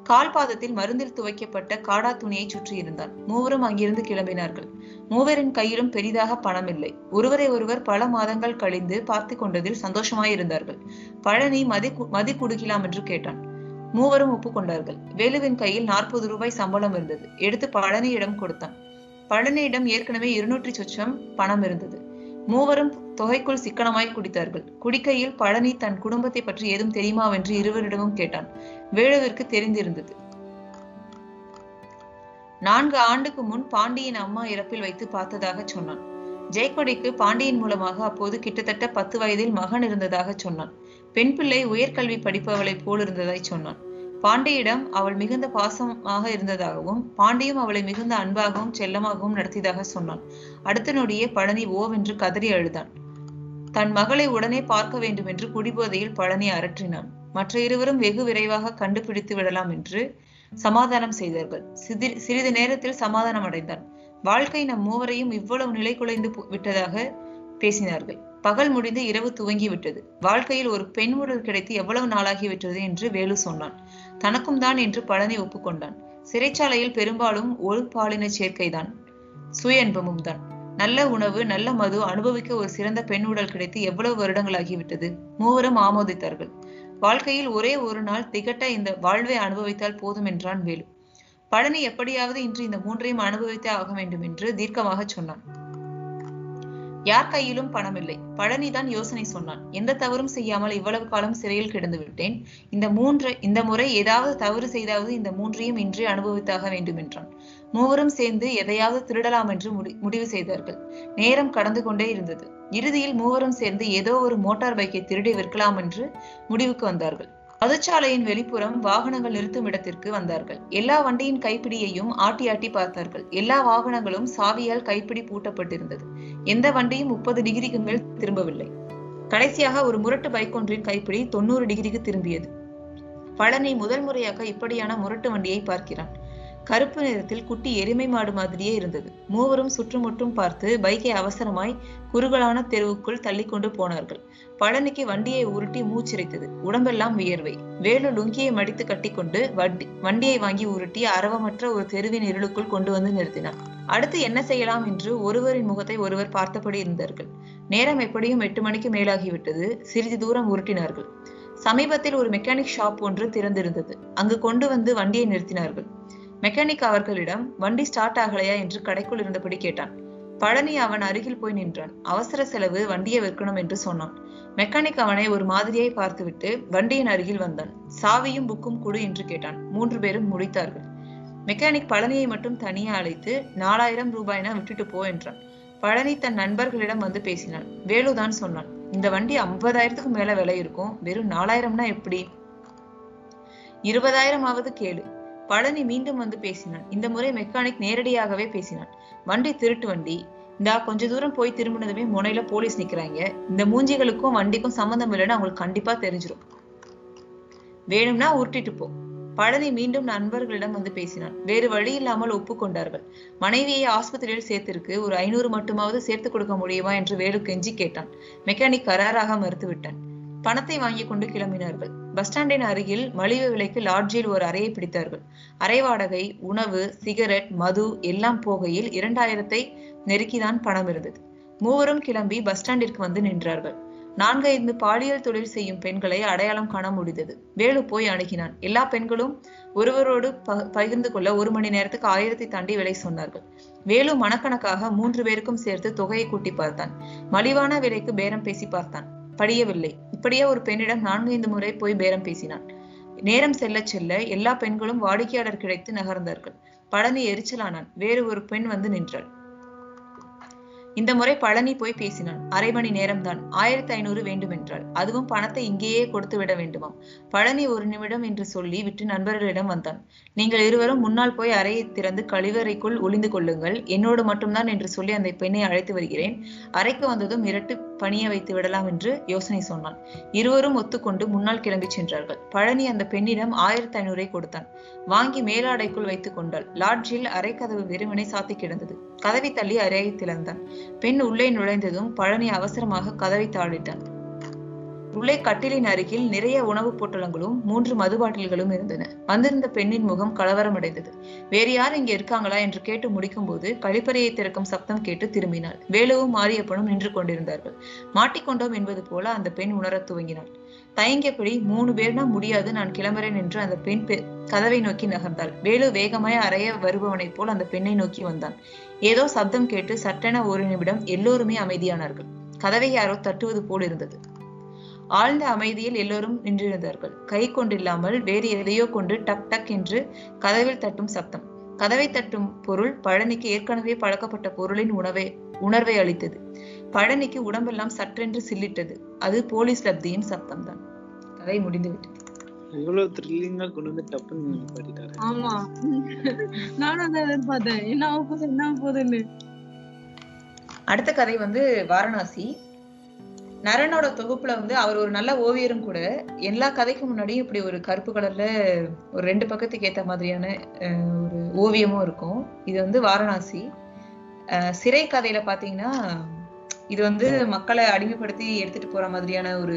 கால் பாதத்தில் மருந்தில் துவைக்கப்பட்ட காடா துணியை சுற்றி இருந்தான். மூவரும் அங்கிருந்து கிளம்பினார்கள். மூவரின் கையிலும் பெரிதாக பணம் இல்லை. ஒருவரை ஒருவர் பல மாதங்கள் கழிந்து பார்த்து கொண்டதில் சந்தோஷமாயிருந்தார்கள். பழனி மதி மதி குடுக்கலாம் என்று கேட்டான். மூவரும் ஒப்புக்கொண்டார்கள். வேலுவின் கையில் நாற்பது ரூபாய் சம்பளம் இருந்தது. எடுத்து பழனியிடம் கொடுத்தான். பழனியிடம் ஏற்கனவே இருநூற்றி சொச்சம் பணம் இருந்தது. மூவரும் தொகைக்குள் சிக்கனமாய் குடித்தார்கள். குடிக்கையில் பழனி தன் குடும்பத்தை பற்றி ஏதும் தெரியுமாவென்று இருவரிடமும் கேட்டான். வேலுவிற்கு தெரிந்திருந்தது. நான்கு ஆண்டுக்கு முன் பாண்டியின் அம்மா இறப்பில் வைத்து பார்த்ததாக சொன்னான். ஜெயக்கொடிக்கு பாண்டியின் மூலமாக அப்போது கிட்டத்தட்ட பத்து வயதில் மகன் இருந்ததாக சொன்னான். பெண் பிள்ளை உயர்கல்வி படிப்பவளை போல் இருந்ததாய் சொன்னான். பாண்டியிடம் அவள் மிகுந்த பாசமாக இருந்ததாகவும் பாண்டியும் அவளை மிகுந்த அன்பாகவும் செல்லமாகவும் நடத்தியதாக சொன்னான். அடுத்த நொடியே பழனி ஓவென்று கதறி அழுதான். தன் மகளை உடனே பார்க்க வேண்டும் என்று குடிபோதையில் பழனி அரற்றினான். மற்ற இருவரும் வெகு விரைவாக கண்டுபிடித்து விடலாம் என்று சமாதானம் செய்தார்கள். சிறிது நேரத்தில் சமாதானம் அடைந்தான். வாழ்க்கை நம் மூவரையும் இவ்வளவு நிலை குலைந்து விட்டதாக பேசினார்கள். பகல் முடிந்து இரவு துவங்கி விட்டது. வாழ்க்கையில் ஒரு பெண் உடல் கிடைத்து எவ்வளவு நாளாகிவிட்டது என்று வேலு சொன்னான். தனக்கும் தான் என்று பழனி ஒப்புக்கொண்டான். சிறைச்சாலையில் பெரும்பாலும் ஒரு பாலின சேர்க்கைதான், சுய இன்பமும் தான். நல்ல உணவு, நல்ல மது அனுபவிக்க ஒரு சிறந்த பெண் உடல் கிடைத்து எவ்வளவு வருடங்கள் ஆகிவிட்டது. மூவரும் ஆமோதித்தார்கள். வாழ்க்கையில் ஒரே ஒரு நாள் திகட்ட இந்த வாழ்வை அனுபவித்தால் போதும் என்றான் வேலு. பழனி எப்படியாவது இன்று இந்த மூன்றையும் அனுபவித்தே ஆக வேண்டும் என்று தீர்க்கமாக சொன்னான். யார் கையிலும் பணம் இல்லை. பழனிதான் யோசனை சொன்னான். எந்த தவறும் செய்யாமல் இவ்வளவு காலம் சிறையில் கிடந்து விட்டேன். இந்த மூன்று இந்த முறை ஏதாவது தவறு செய்தாவது இந்த மூன்றையும் இன்றே அனுபவித்தாக வேண்டும் என்றான். மூவரும் சேர்ந்து எதையாவது திருடலாம் என்று முடி முடிவு செய்தார்கள். நேரம் கடந்து கொண்டே இருந்தது. இறுதியில் மூவரும் சேர்ந்து ஏதோ ஒரு மோட்டார் பைக்கை திருடி விற்கலாம் என்று முடிவுக்கு வந்தார்கள். மதுச்சாலையின் வெளிப்புறம் வாகனங்கள் நிறுத்தும் இடத்திற்கு வந்தார்கள். எல்லா வண்டியின் கைப்பிடியையும் ஆட்டி ஆட்டி பார்த்தார்கள். எல்லா வாகனங்களும் சாவியால் கைப்பிடி பூட்டப்பட்டிருந்தது. எந்த வண்டியும் முப்பது டிகிரிக்கு மேல் திரும்பவில்லை. கடைசியாக ஒரு முரட்டு பைக் ஒன்றின் கைப்பிடி தொண்ணூறு டிகிரிக்கு திரும்பியது. பழனி முதல் முறையாக இப்படியான முரட்டு வண்டியை பார்க்கிறான். கருப்பு நிறத்தில் குட்டி எருமை மாடு மாதிரியே இருந்தது. மூவரும் சுற்றுமுற்றும் பார்த்து பைக்கை அவசரமாய் குறுகலான தெருவுக்குள் தள்ளி கொண்டு போனார்கள். பழனிக்கு வண்டியை உருட்டி மூச்சிரைத்தது. உடம்பெல்லாம் வியர்வை. வேலு லுங்கியை மடித்து கட்டி கொண்டு வண்டி வண்டியை வாங்கி உருட்டி அரவமற்ற ஒரு தெருவின் இருளுக்குள் கொண்டு வந்து நிறுத்தினான். அடுத்து என்ன செய்யலாம் என்று ஒருவரின் முகத்தை ஒருவர் பார்த்தபடி இருந்தார்கள். நேரம் எப்படியும் எட்டு மணிக்கு மேலாகிவிட்டது. சிறிது தூரம் உருட்டினார்கள். சமீபத்தில் ஒரு மெக்கானிக் ஷாப் ஒன்று திறந்திருந்தது. அங்கு கொண்டு வந்து வண்டியை நிறுத்தினார்கள். மெக்கானிக் அவர்களிடம் வண்டி ஸ்டார்ட் ஆகலையா என்று கடைக்குள் இருந்தபடி கேட்டான். பழனி அவன் அருகில் போய் நின்றான். அவசர செலவு, வண்டியை விற்கணும் என்று சொன்னான். மெக்கானிக் அவனை ஒரு மாதிரியை பார்த்துவிட்டு வண்டியின் அருகில் வந்தான். சாவியும் புக்கும் கொடு என்று கேட்டான். மூன்று பேரும் முடித்தார்கள். மெக்கானிக் பழனியை மட்டும் தனியே அழைத்து நாலாயிரம் ரூபாய்னா விட்டுட்டு போ என்றான். பழனி தன் நண்பர்களிடம் வந்து பேசினான். வேலுதான் சொன்னான், இந்த வண்டி ஐம்பதாயிரத்துக்கு மேல விலை இருக்கும், வெறும் நாலாயிரம்னா எப்படி? இருபதாயிரமாவது கேளு. பழனி மீண்டும் வந்து பேசினான். இந்த முறை மெக்கானிக் நேரடியாகவே பேசினான். வண்டி திருட்டு வண்டி. இந்தா கொஞ்ச தூரம் போய் திரும்பினதுமே முனையில போலீஸ் நிக்கிறாங்க. இந்த மூஞ்சிகளுக்கும் வண்டிக்கும் சம்பந்தம் இல்லைன்னு அவங்களுக்கு கண்டிப்பா தெரிஞ்சிடும். வேணும்னா உருட்டிட்டு போ. பழனி மீண்டும் நண்பர்களிடம் வந்து பேசினான். வேறு வழி இல்லாமல் ஒப்புக்கொண்டார்கள். மனைவியை ஆஸ்பத்திரியில் சேர்த்திருக்கு, ஒரு ஐநூறு மட்டுமாவது சேர்த்து கொடுக்க முடியுமா என்று வேலு கெஞ்சி கேட்டான். மெக்கானிக் கராராக மறுத்துவிட்டான். பணத்தை வாங்கி கொண்டு கிளம்பினார்கள். பஸ் ஸ்டாண்டின் அருகில் மலிவு விலைக்கு லாட்ஜில் ஒரு அறையை பிடித்தார்கள். அறை வாடகை, உணவு, சிகரெட், மது எல்லாம் போகையில் இரண்டாயிரத்தை நெருக்கிதான் பணம் இருந்தது. மூவரும் கிளம்பி பஸ் ஸ்டாண்டிற்கு வந்து நின்றார்கள். நான்கைந்து பாலியல் தொழில் செய்யும் பெண்களை அடையாளம் காண முடிந்தது. வேலு போய் அணுகினான். எல்லா பெண்களும் ஒருவரோடு பகிர்ந்து கொள்ள ஒரு மணி நேரத்துக்கு ஆயிரத்தை தாண்டி விலை சொன்னார்கள். வேலு மனக்கணக்காக மூன்று பேருக்கும் சேர்த்து தொகையை கூட்டி பார்த்தான். மலிவான விலைக்கு பேரம் பேசி பார்த்தான். படியவில்லை. இப்படியே ஒரு பெண்ணிடம் நான்கு ஐந்து முறை போய் பேரம் பேசினான். நேரம் செல்ல செல்ல எல்லா பெண்களும் வாடிக்கையாளர் கிடைத்து நகர்ந்தார்கள். பழனி எரிச்சலானான். வேறு ஒரு பெண் வந்து நின்றாள். இந்த முறை பழனி போய் பேசினான். அரை மணி நேரம் தான், ஆயிரத்தி ஐநூறு வேண்டும் என்றாள். அதுவும் பணத்தை இங்கேயே கொடுத்து விட வேண்டுமாம். பழனி ஒரு நிமிடம் என்று சொல்லி விட்டு நண்பர்களிடம் வந்தான். நீங்கள் இருவரும் முன்னால் போய் அறையை திறந்து கழிவறைக்குள் ஒளிந்து கொள்ளுங்கள், என்னோடு மட்டும்தான் என்று சொல்லி அந்த பெண்ணை அழைத்து வருகிறேன். அறைக்கு வந்ததும் இரட்டு பணிய வைத்து விடலாம் என்று யோசனை சொன்னான். இருவரும் ஒத்துக்கொண்டு முன்னால் கிளம்பி சென்றார்கள். பழனி அந்த பெண்ணிடம் ஆயிரத்தி ஐநூறை கொடுத்தான். வாங்கி மேலாடைக்குள் வைத்துக் கொண்டாள். லாட்ஜில் அறை கதவு வெறுமனை சாத்தி கிடந்தது. கதவை தள்ளி அறையை திறந்தான். பெண் உள்ளே நுழைந்ததும் பழனி அவசரமாக கதவை தாளிட்டான். உள்ளே கட்டிலின் அருகில் நிறைய உணவுப் பொட்டலங்களும் மூன்று மது பாட்டில்களும் இருந்தன. வந்திருந்த பெண்ணின் முகம் கலவரமடைந்தது. வேறு யார் இங்கே இருக்காங்களா என்று கேட்டு முடிக்கும் போது கழிப்பறையை திறக்கும் சப்தம் கேட்டு திரும்பினாள். வேலுவும் மாரியப்பனும் நின்று கொண்டிருந்தார்கள். மாட்டிக்கொண்டோம் என்பது போல அந்த பெண் உணரத் துவங்கினாள். தயங்கியபடி மூணு பேர்னா முடியாது, நான் கிளம்புறேன் என்று அந்த பெண் கதவை நோக்கி நகர்ந்தாள். வேலு வேகமாய் அறைய வருபவனைப் போல் அந்த பெண்ணை நோக்கி வந்தான். ஏதோ சப்தம் கேட்டு சட்டென ஒரு நிமிடம் எல்லோருமே அமைதியானார்கள். கதவை யாரோ தட்டுவது போல் இருந்தது. ஆழ்ந்த அமைதியில் எல்லோரும் நின்றிருந்தார்கள். கை கொண்டில்லாமல் வேறு எதையோ கொண்டு டக் டக் என்று கதவில் தட்டும் சப்தம். கதவை தட்டும் பொருள் பழனிக்கு ஏற்கனவே பழக்கப்பட்ட பொருளின் உணவை உணர்வை அளித்தது. பழனிக்கு உடம்பெல்லாம் சற்றென்று சில்லிட்டது. அது போலீஸ் லப்தியின் சப்தம்தான். கதை முடிந்து விட்டது. எவ்வளவு த்ரில்லிங்கா கொண்டு வந்து டப்புன்னு பாடிட்டாரு. ஆமா, நானும் அதை எதிர்பார்த்தேன், என்ன ஆக போகுது என்ன ஆக போகுதுன்னு. அடுத்த கதை வந்து வாரணாசி. நரனோட தொகுப்புல வந்து அவர் ஒரு நல்ல ஓவியரும் கூட. எல்லா கதைக்கும் முன்னாடியும் இப்படி ஒரு கருப்பு கலர்ல ஒரு ரெண்டு பக்கத்துக்கு ஏத்த மாதிரியான ஒரு ஓவியமும் இருக்கும். இது வந்து வாரணாசி. அஹ் சிறை கதையில பாத்தீங்கன்னா இது வந்து மக்களை அடிமைப்படுத்தி எடுத்துட்டு போற மாதிரியான ஒரு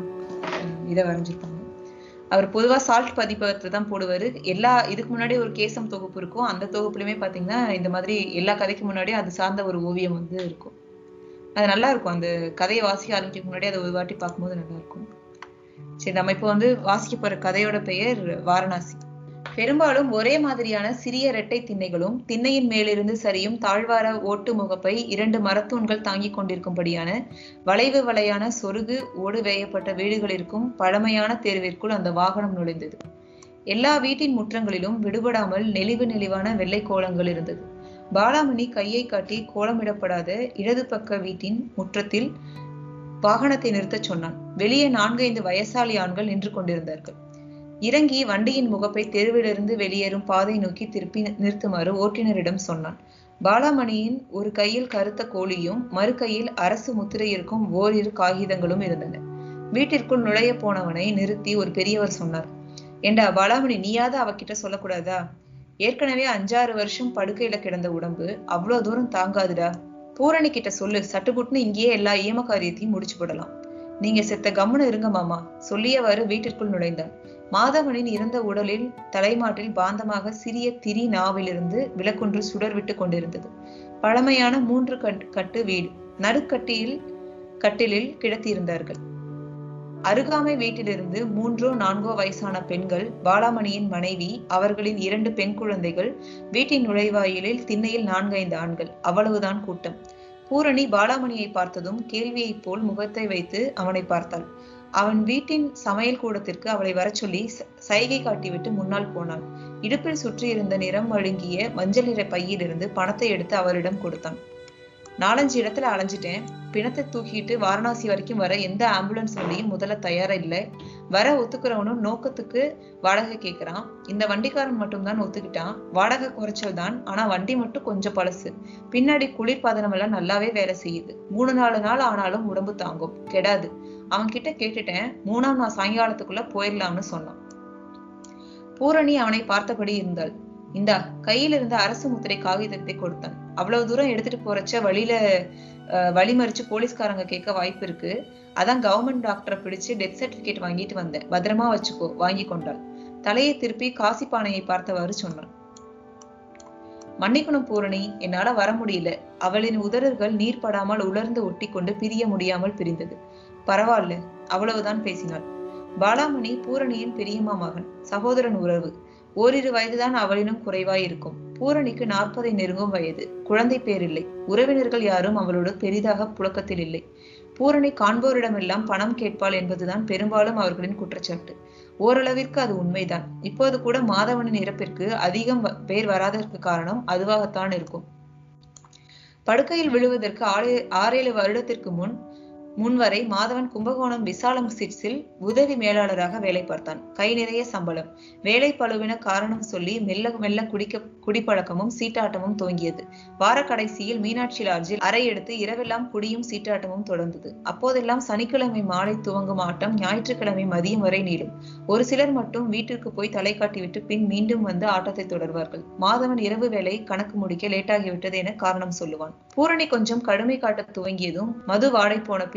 இதை வரைஞ்சிருப்பாங்க. அவர் பொதுவா சால்ட் பதிப்பகத்துல தான் போடுவாரு. எல்லா இதுக்கு முன்னாடி ஒரு கேசம் தொகுப்பு இருக்கும். அந்த தொகுப்புலயுமே பாத்தீங்கன்னா இந்த மாதிரி எல்லா கதைக்கு முன்னாடியும் அது சார்ந்த ஒரு ஓவியம் வந்து இருக்கும். அது நல்லா இருக்கும். அந்த கதையை வாசிக்க ஆரம்பிக்க முன்னாடி அதை ஒரு வாட்டி பார்க்கும்போது நல்லா இருக்கும். சரி, நம்ம இப்போ வந்து வாசிக்க போற கதையோட பெயர் வாரணாசி. பெரும்பாலும் ஒரே மாதிரியான சிறிய இரட்டை திண்ணைகளும் திண்ணையின் மேலிருந்து சரியும் தாழ்வார ஓட்டு முகப்பை இரண்டு மரத்தூண்கள் தாங்கி கொண்டிருக்கும்படியான வளைவு வளையான சொருகு ஓடு வேயப்பட்ட வீடுகள் இருக்கும் பழமையான தெருவிற்குள் அந்த வாகனம் நுழைந்தது. எல்லா வீட்டின் முற்றங்களிலும் விடுபடாமல் நெளிவு நெளிவான வெள்ளை கோலங்கள் இருந்தது. பாலாமணி கையை காட்டி கோலமிடப்படாத இடது பக்க வீட்டின் முற்றத்தில் வாகனத்தை நிறுத்தச் சொன்னான். வெளியே நான்கைந்து வயசாலி ஆண்கள் நின்று கொண்டிருந்தார்கள். இறங்கி வண்டியின் முகப்பை தெருவிலிருந்து வெளியேறும் பாதை நோக்கி திருப்பி நிறுத்துமாறு ஓட்டுநரிடம் சொன்னான். பாலாமணியின் ஒரு கையில் கருத்த கோழியும் மறு கையில் அரசு முத்திரை இருக்கும் ஓரிரு காகிதங்களும் இருந்தன. வீட்டிற்குள் நுழைய போனவனை நிறுத்தி ஒரு பெரியவர் சொன்னார். ஏண்டா பாலாமணி, நீயாவது அவகிட்ட சொல்லக்கூடாதா? ஏற்கனவே அஞ்சாறு வருஷம் படுக்கையில கிடந்த உடம்பு அவ்வளவு தூரம் தாங்காதுடா. பூரணி கிட்ட சொல்லு, சட்டுப்புட்டுன்னு இங்கேயே எல்லா ஈம காரியத்தையும் முடிச்சு போடலாம். நீங்க செத்த கம்முன்னு இருங்க மாமா, சொல்லியவாறு வீட்டிற்குள் நுழைந்தான். மாதவனின் இறந்த உடலில் தலைமாட்டில் பாந்தமாக சிறிய திரி நாவிலிருந்து விளக்கொன்று சுடர் விட்டு கொண்டிருந்தது. பழமையான மூன்று கட்டு வீடு. நடுக்கட்டியில் கட்டிலில் கிடத்தியிருந்தார்கள். அருகாமை வீட்டிலிருந்து மூன்றோ நான்கோ வயசான பெண்கள், பாலாமணியின் மனைவி, அவர்களின் இரண்டு பெண் குழந்தைகள், வீட்டின் நுழைவாயிலில் திண்ணையில் நான்கைந்து ஆண்கள். அவ்வளவுதான் கூட்டம். பூரணி பாலாமணியை பார்த்ததும் கேள்வியைப் போல் முகத்தை வைத்து அவனை பார்த்தாள். அவன் வீட்டின் சமையல் கூடத்திற்கு அவளை வர சொல்லி சைகை காட்டிவிட்டு முன்னால் போனான். இடுப்பில் சுற்றியிருந்த நிறம் மழுங்கிய மஞ்சள் நிற பையிலிருந்து பணத்தை எடுத்து அவரிடம் கொடுத்தான். நாலஞ்சு இடத்துல அலைஞ்சிட்டேன். பிணத்தை தூக்கிட்டு வாரணாசி வரைக்கும் வர எந்த ஆம்புலன்ஸ் வண்டியும் முதல்ல தயாரா இல்லை. வர ஒத்துக்கிறவனும் நோக்கத்துக்கு வாடகை கேட்கிறான். இந்த வண்டிக்காரன் மட்டும்தான் ஒத்துக்கிட்டான். வாடகை குறைச்சல் தான், ஆனா வண்டி மட்டும் கொஞ்சம் பழசு. பின்னாடி குளிர்பதனம் எல்லாம் நல்லாவே வேலை செய்யுது. மூணு நாலு நாள் ஆனாலும் உடம்பு தாங்கும், கெடாது. அவன் கிட்ட கேட்டுட்டேன். மூணாம் நாள் சாயங்காலத்துக்குள்ள போயிடலாம்னு சொன்னான். பூரணி அவனை பார்த்தபடி இருந்தாள். இந்தா, கையில இருந்த அரசு முத்திரை காகிதத்தை கொடுத்தான். அவ்வளவு தூரம் எடுத்துட்டு போறச்ச வழியில அஹ் வழி மறிச்சு போலீஸ்காரங்க கேட்க வாய்ப்பு இருக்கு. அதான் கவர்மெண்ட் டாக்டரை பிடிச்சு டெத் சர்டிபிகேட் வாங்கிட்டு வந்தேன். பத்திரமா வச்சுக்கோ, வாங்கி கொண்டாள். தலையை திருப்பி காசி பானையை பார்த்தவாறு சொன்னான். மன்னிக்கணும் பூரணி, என்னால வர முடியல. அவளின் உதடுகள் நீர் படாமல் உலர்ந்து ஒட்டி கொண்டு பிரிய முடியாமல் பிரிந்தது. பரவாயில்ல, அவ்வளவுதான் பேசினாள். பாலாமணி பூரணியின் பெரியம்மா மகன், சகோதரன் உறவு. ஓரிரு வயதுதான் அவளினும் குறைவாய் இருக்கும். பூரணிக்கு நாற்பதை நெருங்கும் வயது. குழந்தை பேர் இல்லை. உறவினர்கள் யாரும் அவளோடு பெரிதாக புழக்கத்தில் இல்லை. பூரணி காண்போரிடமெல்லாம் பணம் கேட்பாள் என்பதுதான் பெரும்பாலும் அவர்களின் குற்றச்சாட்டு. ஓரளவிற்கு அது உண்மைதான். இப்போது கூட மாதவனின் இறப்பிற்கு அதிகம் பேர் வராததற்கு காரணம் அதுவாகத்தான் இருக்கும். படுக்கையில் விழுவதற்கு ஆறு ஆறேழு வருடத்திற்கு முன் முன்வரை மாதவன் கும்பகோணம் விசாலம் சிட்ஸில் உதவி மேலாளராக வேலை பார்த்தான். கை நிறைய சம்பளம். வேலை பழுவின காரணம் சொல்லி மெல்ல மெல்ல குடிக்க குடிப்பழக்கமும் சீட்டாட்டமும் துவங்கியது. வார கடைசியில் மீனாட்சி லாட்ஜில் அறை எடுத்து இரவெல்லாம் குடியும் சீட்டாட்டமும் தொடர்ந்தது. அப்போதெல்லாம் சனிக்கிழமை மாலை துவங்கும் ஆட்டம் ஞாயிற்றுக்கிழமை மதியம் வரை நீளும். ஒரு சிலர் மட்டும் வீட்டிற்கு போய் தலை காட்டிவிட்டு பின் மீண்டும் வந்து ஆட்டத்தை தொடர்வார்கள். மாதவன் இரவு வேலை கணக்கு முடிக்க லேட்டாகிவிட்டது என காரணம் சொல்லுவான். பூரணி கொஞ்சம் கடுமை காட்ட துவங்கியதும் மது வாடை போன பின்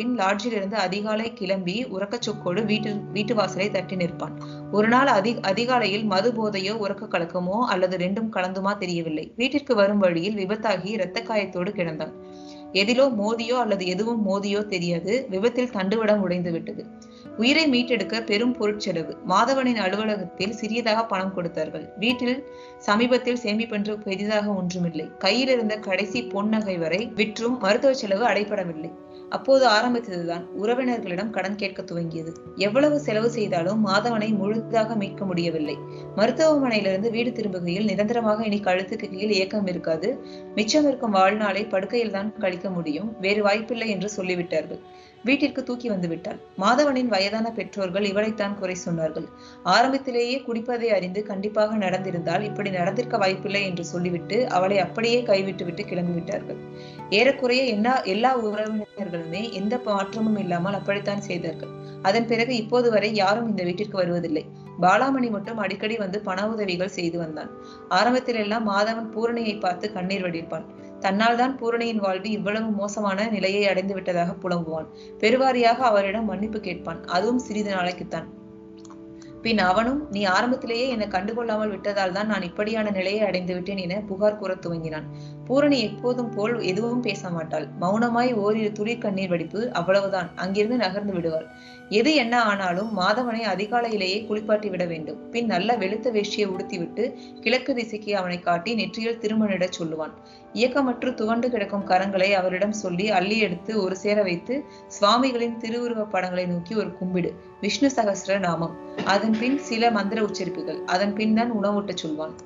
பின் லாட்ஜில் இருந்து அதிகாலை கிளம்பி உறக்கச் சொக்கோடு வீட்டு வீட்டு வாசலை தட்டி நிற்பான். ஒரு நாள் அதி அதிகாலையில் மது போதையோ உறக்க கலக்கமோ அல்லது ரெண்டும் கலந்துமா தெரியவில்லை. வீட்டிற்கு வரும் வழியில் விபத்தாகி இரத்த காயத்தோடு கிடந்தான். எதிலோ மோதியோ அல்லது எதுவும் மோதியோ தெரியாது. விபத்தில் தண்டுவடம் உடைந்து விட்டது. உயிரை மீட்டெடுக்க பெரும் பொருட்செலவு. மாதவனின் அலுவலகத்தில் சிறியதாக பணம் கொடுத்தார்கள். வீட்டில் சமீபத்தில் சேமிப்பென்று பெரிதாக ஒன்றுமில்லை. கையில் இருந்த கடைசி பொன் நகை வரை விற்றும் மருத்துவ செலவு அடைபடவில்லை. அப்போது ஆரம்பித்ததுதான் உறவினர்களிடம் கடன் கேட்க துவங்கியது. எவ்வளவு செலவு செய்தாலும் மாதவனை முழுதாக மீட்க முடியவில்லை. மருத்துவமனையிலிருந்து வீடு திரும்புகையில் நிரந்தரமாக இனி கழுத்துக்கு கீழ் இயக்கம் இருக்காது, மிச்சம் இருக்கும் வாழ்நாளை படுக்கையில் தான் கழிக்க முடியும், வேறு வாய்ப்பில்லை என்று சொல்லிவிட்டார்கள். வீட்டிற்கு தூக்கி வந்து விட்டாள். மாதவனின் வயதான பெற்றோர்கள் இவளைத்தான் குறை சொன்னார்கள். ஆரம்பத்திலேயே குடிப்பதை அறிந்து கண்டிப்பாக நடந்திருந்தால் இப்படி நடந்திருக்க வாய்ப்பில்லை என்று சொல்லிவிட்டு அவளை அப்படியே கைவிட்டு விட்டு கிளம்பிவிட்டார்கள். ஏறக்குறைய என்ன எல்லா உறவினர்களுமே எந்த மாற்றமும் இல்லாமல் அப்படித்தான் செய்தார்கள். அதன் பிறகு இப்போது வரை யாரும் இந்த வீட்டிற்கு வருவதில்லை. பாலாமணி மட்டும் அடிக்கடி வந்து பண உதவிகள் செய்து வந்தான். ஆரம்பத்தில் எல்லாம் மாதவன் பூரணியை பார்த்து கண்ணீர் வடிப்பான். தன்னால் தான் பூரணியின் வாழ்வு இவ்வளவு மோசமான நிலையை அடைந்து விட்டதாக புலம்புவான். பெருவாரியாக அவரிடம் மன்னிப்பு கேட்பான். அதுவும் சிறிது நாளைக்குத்தான். பின் அவனும் நீ ஆரம்பத்திலேயே என்னை கண்டுகொள்ளாமல் விட்டதால் தான் நான் இப்படியான நிலையை அடைந்து விட்டேன் என புகார் கூற துவங்கினான். பூரணி எப்போதும் போல் எதுவும் பேச மாட்டாள். மௌனமாய் ஓரிரு துளி கண்ணீர் வடிப்பு, அவ்வளவுதான். அங்கிருந்து நகர்ந்து விடுவாள். எது என்ன ஆனாலும் மாதவனை அதிகாலையிலேயே குளிப்பாட்டி விட வேண்டும். பின் நல்ல வெளுத்த வேஷ்டியை உடுத்திவிட்டு கிழக்கு திசைக்கு அவனை காட்டி நெற்றியில் திருமணிடச் சொல்லுவான். இயக்கமற்று துவண்டு கிடக்கும் கரங்களை அவரிடம் சொல்லி அள்ளி எடுத்து ஒரு சேர வைத்து சுவாமிகளின் திருவுருவ படங்களை நோக்கி ஒரு கும்பிடு, விஷ்ணு சகஸ்ர நாமம், அதன் பின் சில மந்திர உச்சரிப்புகள், அதன் பின் தான் உணவூட்டச் சொல்வான்.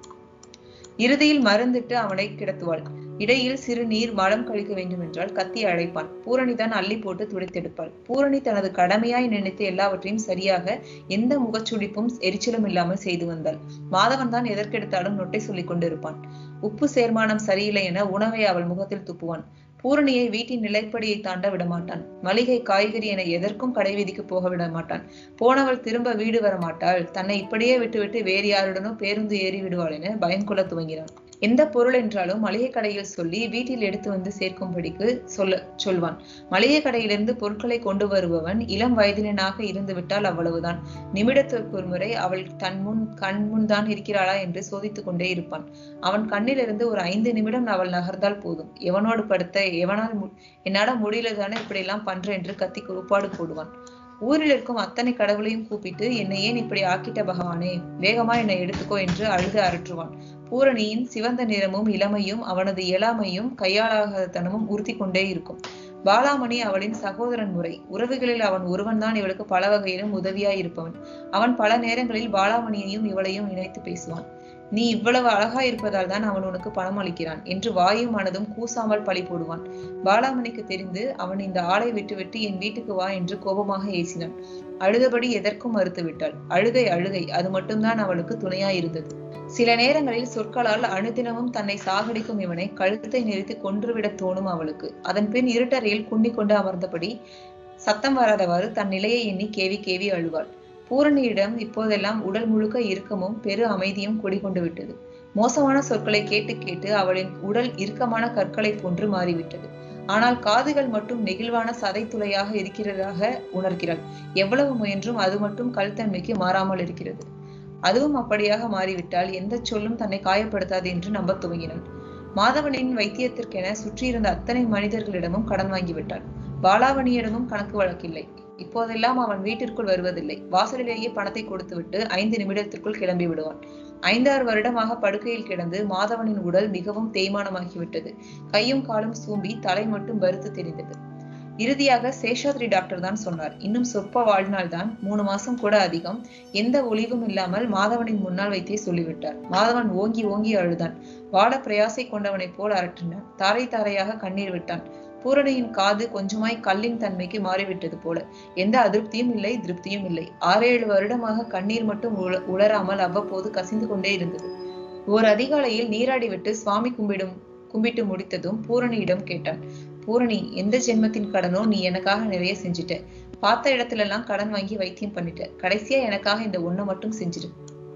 இறுதியில் மருந்திட்டு அவனை கிடத்துவாள். இடையில் சிறு நீர் மலம் கழிக்க வேண்டும் என்றால் கத்தி அழைப்பான். பூரணிதான் அள்ளி போட்டு துடைத்தெடுப்பாள். பூரணி தனது கடமையாய் நினைத்து எல்லாவற்றையும் சரியாக எந்த முகச்சுடிப்பும் எரிச்சலும் இல்லாமல் செய்து வந்தாள். மாதவன் தான் எதற்கெடுத்தாலும் நொட்டை சொல்லிக் கொண்டிருப்பான். உப்பு சேர்மானம் சரியில்லை என உணவை அவள் முகத்தில் துப்புவான். பூரணியை வீட்டின் நிலைப்படியை தாண்ட விடமாட்டான். மளிகை காய்கறி என எதற்கும் கடைவீதிக்கு போக விட மாட்டான். போனவள் திரும்ப வீடு வர மாட்டாள். தன்னை இப்படியே விட்டுவிட்டு வேறு யாருடனோ பேருந்து ஏறி விடுவாள் என பயம் கொள்ள துவங்கினான். எந்த பொருள் என்றாலும் மளிகை கடையில் சொல்லி வீட்டில் எடுத்து வந்து சேர்க்கும்படிக்கு சொல்ல சொல்வான். மளிகை கடையிலிருந்து பொருட்களை கொண்டு வருபவன் இளம் வயதினனாக இருந்து விட்டால் அவ்வளவுதான். நிமிடத்திற்கு ஒரு முறை அவள் தன் முன் கண் முன் தான் இருக்கிறாளா என்று சோதித்துக் கொண்டே இருப்பான். அவன் கண்ணிலிருந்து ஒரு ஐந்து நிமிடம் அவள் நகர்ந்தால் போதும். எவனோடு படுத்த எவனால் என்னால முடியல தானே இப்படி எல்லாம் பண்ற என்று கத்தி உப்பாடு போடுவான். ஊரில் இருக்கும் அத்தனை கடவுளையும் கூப்பிட்டு என்னை ஏன் இப்படி ஆக்கிட்ட பகவானே, வேகமா என்னை எடுத்துக்கோ என்று அழுது அரற்றுவான். பூரணியின் சிவந்த நிறமும் இளமையும் அவனது இயலாமையும் கையாளாகத்தனமும் உறுத்தி கொண்டே இருக்கும். பாலாமணி அவளின் சகோதரன் முறை. உறவுகளில் அவன் ஒருவன் தான் இவளுக்கு பல வகையிலும் உதவியாய் இருப்பவன். அவன் பல நேரங்களில் பாலாமணியையும் இவளையும் இணைத்து பேசுவான். நீ இவ்வளவு அழகா இருப்பதால் தான் அவன் உனக்கு பணம் அளிக்கிறான் என்று வாயும் மனதும் கூசாமல் பழி போடுவான். பாலாமணிக்கு தெரிந்து அவன் இந்த ஆளை விட்டுவிட்டு என் வீட்டுக்கு வா என்று கோபமாக ஏசினான். அழுதபடி எதற்கும் மறுத்து விட்டாள். அழுகை அழுகை அது மட்டும்தான் அவளுக்கு துணையாய் இருந்தது. சில நேரங்களில் சொற்களால் அனுதினமும் தன்னை சாகடிக்கும் இவனை கழுத்தை நெறித்து கொன்றுவிட தோணும் அவளுக்கு. அதன் பின் இருட்டறையில் குண்டிக் கொண்டு அமர்ந்தபடி சத்தம் வராதவாறு தன் நிலையை எண்ணி கேவி கேவி அழுவாள். பூரணியிடம் இப்போதெல்லாம் உடல் முழுக்க இறுக்கமும் பெரு அமைதியும் குடிகொண்டு விட்டது. மோசமான சொற்களை கேட்டு கேட்டு அவளின் உடல் இறுக்கமான கற்களை போன்று மாறிவிட்டது. ஆனால் காதுகள் மட்டும் நெகிழ்வான சதை துளையாக இருக்கிறதாக உணர்கிறாள். எவ்வளவு முயன்றும் அது மட்டும் கல்தன்மைக்கு மாறாமல் இருக்கிறது. அதுவும் அப்படியாக மாறிவிட்டால் எந்த சொல்லும் தன்னை காயப்படுத்தாது என்று நம்ப துவங்கினாள். மாதவனின் வைத்தியத்திற்கென சுற்றியிருந்த அத்தனை மனிதர்களிடமும் கடன் வாங்கிவிட்டாள். பாலாவணியிடமும் கணக்கு வழக்கில்லை. இப்போதெல்லாம் அவன் வீட்டிற்குள் வருவதில்லை. வாசலிலேயே பணத்தை கொடுத்துவிட்டு ஐந்து நிமிடத்திற்குள் கிளம்பி விடுவான். ஐந்தாறு வருடமாக படுக்கையில் கிடந்து மாதவனின் உடல் மிகவும் தேய்மானமாகிவிட்டது. கையும் காலும் சூம்பி தலை மட்டும் பருத்து தெரிந்தது. இறுதியாக சேஷாத்ரி டாக்டர் தான் சொன்னார், இன்னும் சொற்ப வாழ்நாள் தான், மூணு மாசம் கூட அதிகம். எந்த ஒளிவும் இல்லாமல் மாதவனின் முன்னால் வைத்தே சொல்லிவிட்டார். மாதவன் ஓங்கி ஓங்கி அழுதான். வாழ பிரயாசை கொண்டவனை போல் அரற்றினான். தாரை தாரையாக கண்ணீர் விட்டான். பூரணியின் காது கொஞ்சமாய் கல்லின் தன்மைக்கு மாறிவிட்டது போல. எந்த அதிருப்தியும் இல்லை, திருப்தியும் இல்லை. ஆறேழு வருடமாக கண்ணீர் மட்டும் உள உளராமல் அவ்வப்போது கசிந்து கொண்டே இருந்தது. ஓர் அதிகாலையில் நீராடி விட்டு சுவாமி கும்பிடும் கும்பிட்டு முடித்ததும் பூரணியிடம் கேட்டான். பூரணி, எந்த ஜென்மத்தின் கடனோ நீ எனக்காக நிறைய செஞ்சுட்ட. பார்த்த இடத்துல எல்லாம் கடன் வாங்கி வைத்தியம் பண்ணிட்ட. கடைசியா எனக்காக இந்த ஒண்ணை மட்டும் செஞ்சிரு.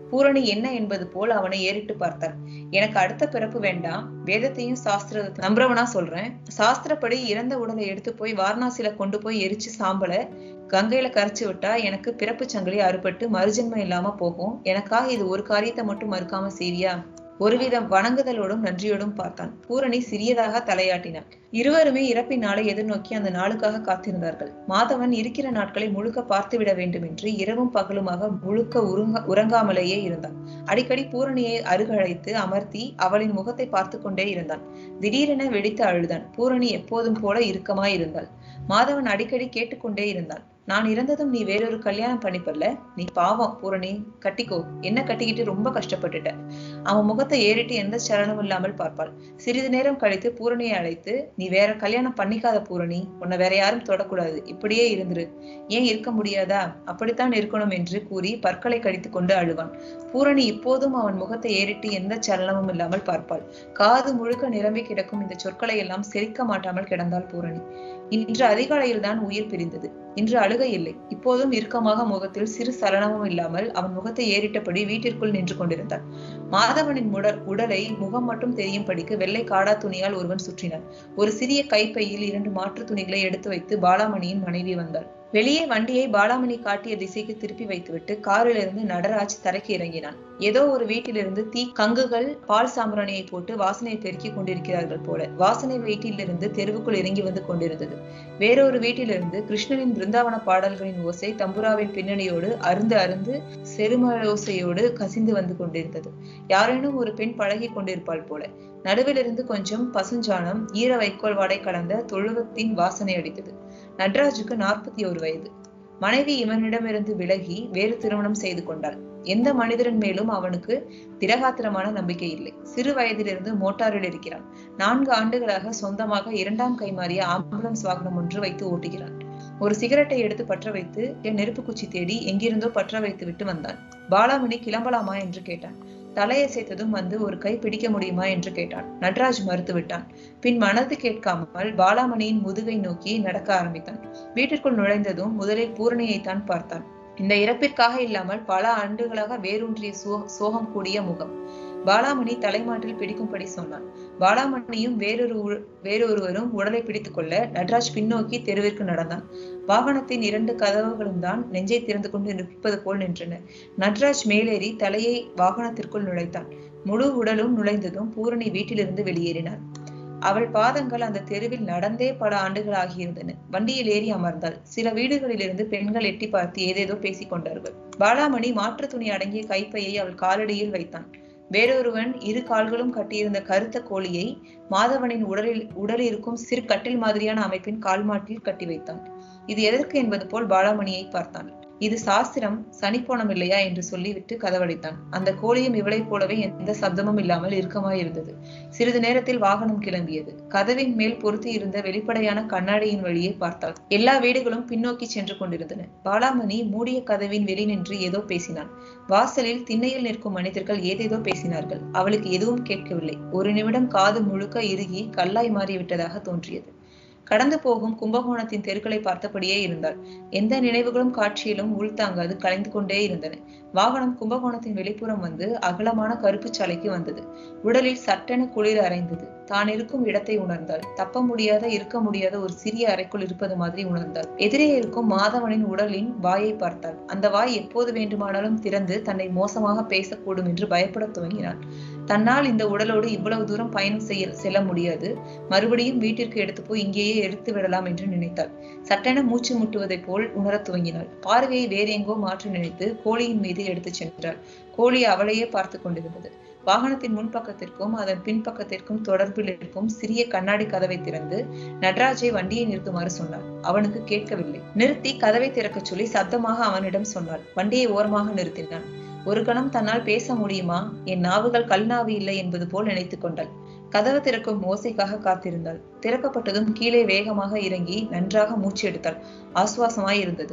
பூரணி என்ன என்பது போல் அவனை ஏறிட்டு பார்த்தாள். எனக்கு அடுத்த பிறப்பு வேண்டாம், வேதத்தையும் சாஸ்திரத்தையும் நம்புறவனா சொல்றேன். சாஸ்திரப்படி இறந்த உடலை எடுத்து போய் வாரணாசியில கொண்டு போய் எரிச்சு சாம்பல கங்கையில கரைச்சு விட்டா எனக்கு பிறப்பு சங்கிலி அறுபட்டு மறுஜன்மம் இல்லாம போகும். எனக்காக இது ஒரு காரியத்தை மட்டும் மறுக்காம செய்வியா? ஒருவிதம் வணங்குதலோடும் நன்றியோடும் பார்த்தான். பூரணி சிறியதாக தலையாட்டினாள். இருவருமே இறப்பின் நாளை எதிர்நோக்கி அந்த நாளுக்காக காத்திருந்தார்கள். மாதவன் இருக்கிற நாட்களை முழுக்க பார்த்து விட வேண்டும் என்று இரவும் பகலுமாக முழுக்க உறங்க உறங்காமலேயே இருந்தான். அடிக்கடி பூரணியை அருகழைத்து அமர்த்தி அவளின் முகத்தை பார்த்து கொண்டே இருந்தான். திடீரென வெடித்து அழுதான். பூரணி எப்போதும் போல இறுக்கமாய் இருந்தாள். மாதவன் அடிக்கடி கேட்டுக்கொண்டே இருந்தான். நான் இறந்ததும் நீ வேறொரு கல்யாணம் பண்ணிப்பல்ல? நீ பாவம் பூரணி, கட்டிக்கோ. என்ன கட்டிக்கிட்டு ரொம்ப கஷ்டப்பட்டுட்ட. அவன் முகத்தை ஏறிட்டு எந்த சலனமும் இல்லாமல் பார்ப்பாள். சிறிது நேரம் கழித்து பூரணியை அழைத்து, நீ வேற கல்யாணம் பண்ணிக்காத பூரணி, உன்னை வேற யாரும் தொடக்கூடாது, இப்படியே இருந்துரு. ஏன் இருக்க முடியாதா? அப்படித்தான் இருக்கணும் என்று கூறி பற்களை கடித்து கொண்டு அழுவான். பூரணி இப்போதும் அவன் முகத்தை ஏறிட்டு எந்த சலனமும் இல்லாமல் பார்ப்பாள். காது முழுக்க நிரம்பி கிடக்கும் இந்த சொற்களை எல்லாம் செரிக்க மாட்டாமல் கிடந்தாள் பூரணி. இன்று அதிகாலையில் தான் உயிர் பிரிந்தது. இன்று அழுகை இல்லை. இப்போதும் இறுக்கமாக முகத்தில் சிறு சலனமும் இல்லாமல் அவன் முகத்தை ஏறிட்டபடி வீட்டிற்குள் நின்று கொண்டிருந்தான். மாதவனின் உடல் உடலை முகம் மட்டும் தெரியும்படிக்கு வெள்ளை காடா துணியால் ஒருவன் சுற்றினான். ஒரு சிறிய கைப்பையில் இரண்டு மாற்று துணிகளை எடுத்து வைத்து பாலாமணியின் மனைவி வந்தாள். வெளியே வண்டியை பாலாமணி காட்டிய திசைக்கு திருப்பி வைத்துவிட்டு காரிலிருந்து நடராஜ் தரைக்கு இறங்கினான். ஏதோ ஒரு வீட்டிலிருந்து தீ கங்குகள் பால் சாம்பிராணியை போட்டு வாசனையை பெருக்கிக் கொண்டிருக்கிறார்கள் போல வாசனை வீட்டிலிருந்து தெருவுக்குள் இறங்கி வந்து கொண்டிருந்தது. வேறொரு வீட்டிலிருந்து கிருஷ்ணனின் பிருந்தாவன பாடல்களின் ஓசை தம்புராவின் பின்னணியோடு அருந்து அருந்து செருமலோசையோடு கசிந்து வந்து கொண்டிருந்தது. யாரேனும் ஒரு பெண் பழகி கொண்டிருப்பாள் போல. நடுவிலிருந்து கொஞ்சம் பசுஞ்சாணம் ஈர வைக்கோல் வாடை கலந்த தொழுவத்தின் வாசனை அடித்தது. நடராஜுக்கு நாற்பத்தி ஒரு வயது. மனைவி இவனிடமிருந்து விலகி வேறு திருமணம் செய்து கொண்டாள். எந்த மனிதரின் மேலும் அவனுக்கு திடகாத்திரமான நம்பிக்கை இல்லை. சிறு வயதிலிருந்து மோட்டாரில் இருக்கிறான். நான்கு ஆண்டுகளாக சொந்தமாக இரண்டாம் கை மாறிய ஆம்புலன்ஸ் வாகனம் ஒன்று வைத்து ஓட்டுகிறான். ஒரு சிகரெட்டை எடுத்து பற்ற வைத்து நெருப்பு குச்சி தேடி எங்கிருந்தோ பற்ற வைத்து விட்டு வந்தான். பாலாமணி கிளம்பலாமா என்று கேட்டான். தலையசைத்ததும் வந்து ஒரு கை பிடிக்க முடியுமா என்று கேட்டான். நடராஜ் மறுத்து விட்டான். பின் மனது கேட்காமல் பாலாமணியின் முதுகை நோக்கி நடக்க ஆரம்பித்தான். வீட்டிற்குள் நுழைந்ததும் முதலில் பூரணியைத்தான் பார்த்தான். இந்த இறப்பிற்காக இல்லாமல் பல ஆண்டுகளாக வேரூன்றிய சோ சோகம் கூடிய முகம். பாலாமணி தலைமாட்டில் பிடிக்கும்படி சொன்னான். பாலாமணியும் வேறொரு வேறொருவரும் உடலை பிடித்துக் கொள்ள நடராஜ் பின்னோக்கி தெருவிற்கு நடந்தான். வாகனத்தின் இரண்டு கதவுகளும் தான் நெஞ்சை திறந்து கொண்டு நிற்பது போல் நின்றன. நடராஜ் மேலேறி தலையை வாகனத்திற்குள் நுழைத்தான். முழு உடலும் நுழைந்ததும் பூரணி வீட்டிலிருந்து வெளியேறினார். அவள் பாதங்கள் அந்த தெருவில் நடந்தே பல ஆண்டுகள் ஆகியிருந்தன. வண்டியில் ஏறி அமர்ந்தாள். சில வீடுகளிலிருந்து பெண்கள் எட்டி பார்த்து ஏதேதோ பேசிக் கொண்டார்கள். பாலாமணி மாற்று துணி அடங்கிய கைப்பையை அவள் காலடியில் வைத்தான். வேறொருவன் இரு கால்களும் கட்டியிருந்த கருத்த கோழியை மாதவனின் உடலில் உடலில் இருக்கும் சிறு கட்டில் மாதிரியான அமைப்பின் கால்மாட்டில் கட்டி வைத்தான். இது எதற்கு என்பது போல் பாலாமணியை பார்த்தான். இது சாஸ்திரம், சனிப்போனம் இல்லையா என்று சொல்லிவிட்டு கதவடைத்தான். அந்த கோழியும் இவளை போலவே எந்த சப்தமும் இல்லாமல் இறுக்கமாயிருந்தது. சிறிது நேரத்தில் வாகனம் கிளம்பியது. கதவின் மேல் பொருத்தி இருந்த வெளிப்படையான கண்ணாடியின் வழியே பார்த்தாள். எல்லா வீடுகளும் பின்னோக்கி சென்று கொண்டிருந்தன. பாலாமணி மூடிய கதவின் வெளி நின்று ஏதோ பேசினான். வாசலில் திண்ணையில் நிற்கும் மனிதர்கள் ஏதேதோ பேசினார்கள். அவளுக்கு எதுவும் கேட்கவில்லை. ஒரு நிமிடம் காது முழுக்க இறுகி கல்லாய் மாறிவிட்டதாக தோன்றியது. கடந்து போகும் கும்பகோணத்தின் தெருக்களை பார்த்தபடியே இருந்தாள். எந்த நினைவுகளும் காட்சியிலும் உள்தாங்காது கலைந்து கொண்டே இருந்தன. வாகனம் கும்பகோணத்தின் வெளிப்புறம் வந்து அகலமான கருப்பு சாலைக்கு வந்தது. உடலில் சட்டென குளிர் அரைந்தது. தான் இருக்கும் இடத்தை உணர்ந்தாள். தப்ப முடியாத இருக்க முடியாத ஒரு சிறிய அறைக்குள் இருப்பது மாதிரி உணர்ந்தாள். எதிரே இருக்கும் மாதவனின் உடலின் வாயை பார்த்தாள். அந்த வாய் எப்போது வேண்டுமானாலும் திறந்து தன்னை மோசமாக பேசக்கூடும் என்று பயப்பட துவங்கினாள். தன்னால் இந்த உடலோடு இவ்வளவு தூரம் பயணம் செய்ய செல்ல முடியாது. மறுபடியும் வீட்டிற்கு எடுத்து போய் இங்கேயே எடுத்து விடலாம் என்று நினைத்தாள். சட்டென மூச்சு முட்டுவதை போல் உணரத் துவங்கினாள். பார்வையை வேறு எங்கோ மாற்றி நினைத்து கோழியின் மீது எடுத்து சென்றாள். கோழி அவளையே பார்த்து கொண்டிருந்தது. வாகனத்தின் முன்பக்கத்திற்கும் அதன் பின்பக்கத்திற்கும் தொடர்பில் இருக்கும் சிறிய கண்ணாடி கதவை திறந்து நடராஜை வண்டியை நிறுத்துமாறு சொன்னாள். அவனுக்கு கேட்கவில்லை. நிறுத்தி கதவை திறக்க சொல்லி சத்தமாக அவனிடம் சொன்னாள். வண்டியை ஓரமாக நிறுத்தினான். ஒரு கணம் தன்னால் பேச முடியுமா? என் நாவுகள் கல்நாவு இல்லை என்பது போல் நினைத்துக் கொண்டாள். கதவு திறக்கும் ஓசைக்காக காத்திருந்தாள். திறக்கப்பட்டதும் கீழே வேகமாக இறங்கி நன்றாக மூச்சு எடுத்தாள். ஆசுவாசமாய் இருந்தது.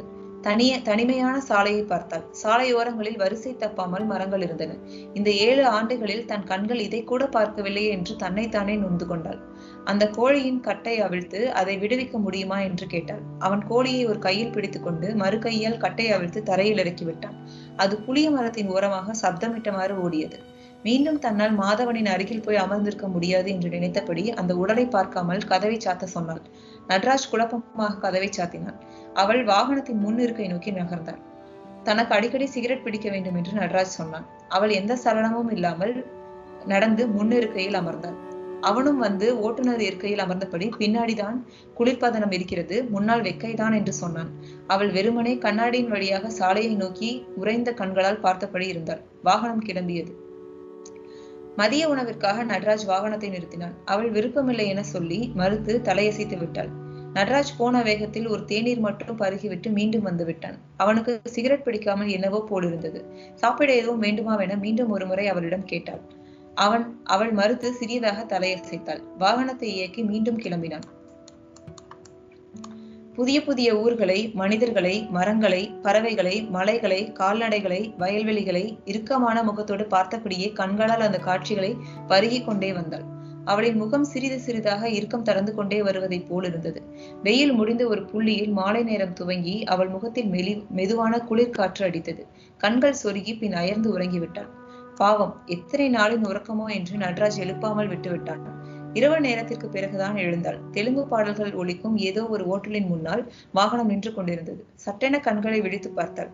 தனிய தனிமையான சாலையை பார்த்தாள். சாலையோரங்களில் வரிசை தப்பாமல் மரங்கள் இருந்தன. இந்த ஏழு ஆண்டுகளில் தன் கண்கள் இதை கூட பார்க்கவில்லையே என்று தன்னைத்தானே நொந்து கொண்டாள். அந்த கோழியின் கட்டை அவிழ்த்து அதை விடுவிக்க முடியுமா என்று கேட்டாள். அவன் கோழியை ஒரு கையில் பிடித்துக் கொண்டு மறு கையால் கட்டை அவிழ்த்து தரையில் இறக்கி விட்டான். அது புளிய மரத்தின் ஓரமாக சப்தமிட்டமாறு ஓடியது. மீண்டும் தன்னால் மாதவனின் அருகில் போய் அமர்ந்திருக்க முடியாது என்று நினைத்தபடி அந்த உடலை பார்க்காமல் கதவை சாத்த சொன்னாள். நட்ராஜ் குழப்பமாக கதவை சாத்தினான். அவள் வாகனத்தின் முன் இருக்கை நோக்கி நகர்ந்தாள். தனக்கு அடிக்கடி சிகரெட் பிடிக்க வேண்டும் என்று நட்ராஜ் சொன்னான். அவள் எந்த சலனமும் இல்லாமல் நடந்து முன்னிருக்கையில் அமர்ந்தாள். அவனும் வந்து ஓட்டுநர் இருக்கையில் அமர்ந்தபடி பின்னாடிதான் குளிர்பதனம் இருக்கிறது, முன்னால் வெக்கைதான் என்று சொன்னான். அவள் வெறுமனே கண்ணாடியின் வழியாக சாலையை நோக்கி உறைந்த கண்களால் பார்த்தபடி இருந்தாள். வாகனம் கிளம்பியது. மதிய உணவிற்காக நட்ராஜ் வாகனத்தை நிறுத்தினான். அவள் விருப்பமில்லை என சொல்லி மறுத்து தலையசைத்து விட்டாள். நட்ராஜ் போன வேகத்தில் ஒரு தேநீர் மட்டும் பருகிவிட்டு மீண்டும் வந்து விட்டான். அவனுக்கு சிகரெட் பிடிக்காமல் என்னவோ போலிருந்தது. சாப்பிட எதுவும் வேண்டுமாவென மீண்டும் ஒரு முறை அவளிடம் கேட்டாள். அவன் அவள் மறுத்து சிறியதாக தலையசைத்தாள். வாகனத்தை இயக்கி மீண்டும் கிளம்பினான். புதிய புதிய ஊர்களை, மனிதர்களை, மரங்களை, பறவைகளை, மலைகளை, கால்நடைகளை, வயல்வெளிகளை இறுக்கமான முகத்தோடு பார்த்தபடியே கண்களால் அந்த காட்சிகளை பருகி கொண்டே வந்தாள். அவளின் முகம் சிறிது சிறிதாக இறுக்கம் தரந்து கொண்டே வருவதை போல் இருந்தது. வெயில் முடிந்த ஒரு புள்ளியில் மாலை நேரம் துவங்கி அவள் முகத்தில் மெலி மெதுவான குளிர் காற்று அடித்தது. கண்கள் சொருகி பின் அயர்ந்து உறங்கிவிட்டாள். பாவம், எத்தனை நாளின் உறக்கமோ என்று நட்ராஜ் எழுப்பாமல் விட்டுவிட்டான். இரவு நேரத்திற்கு பிறகுதான் எழுந்தாள். தெலுங்கு பாடல்கள் ஒலிக்கும் ஏதோ ஒரு ஓட்டலின் முன்னால் வாகனம் நின்று கொண்டிருந்தது. சட்டென கண்களை விழித்து பார்த்தாள்.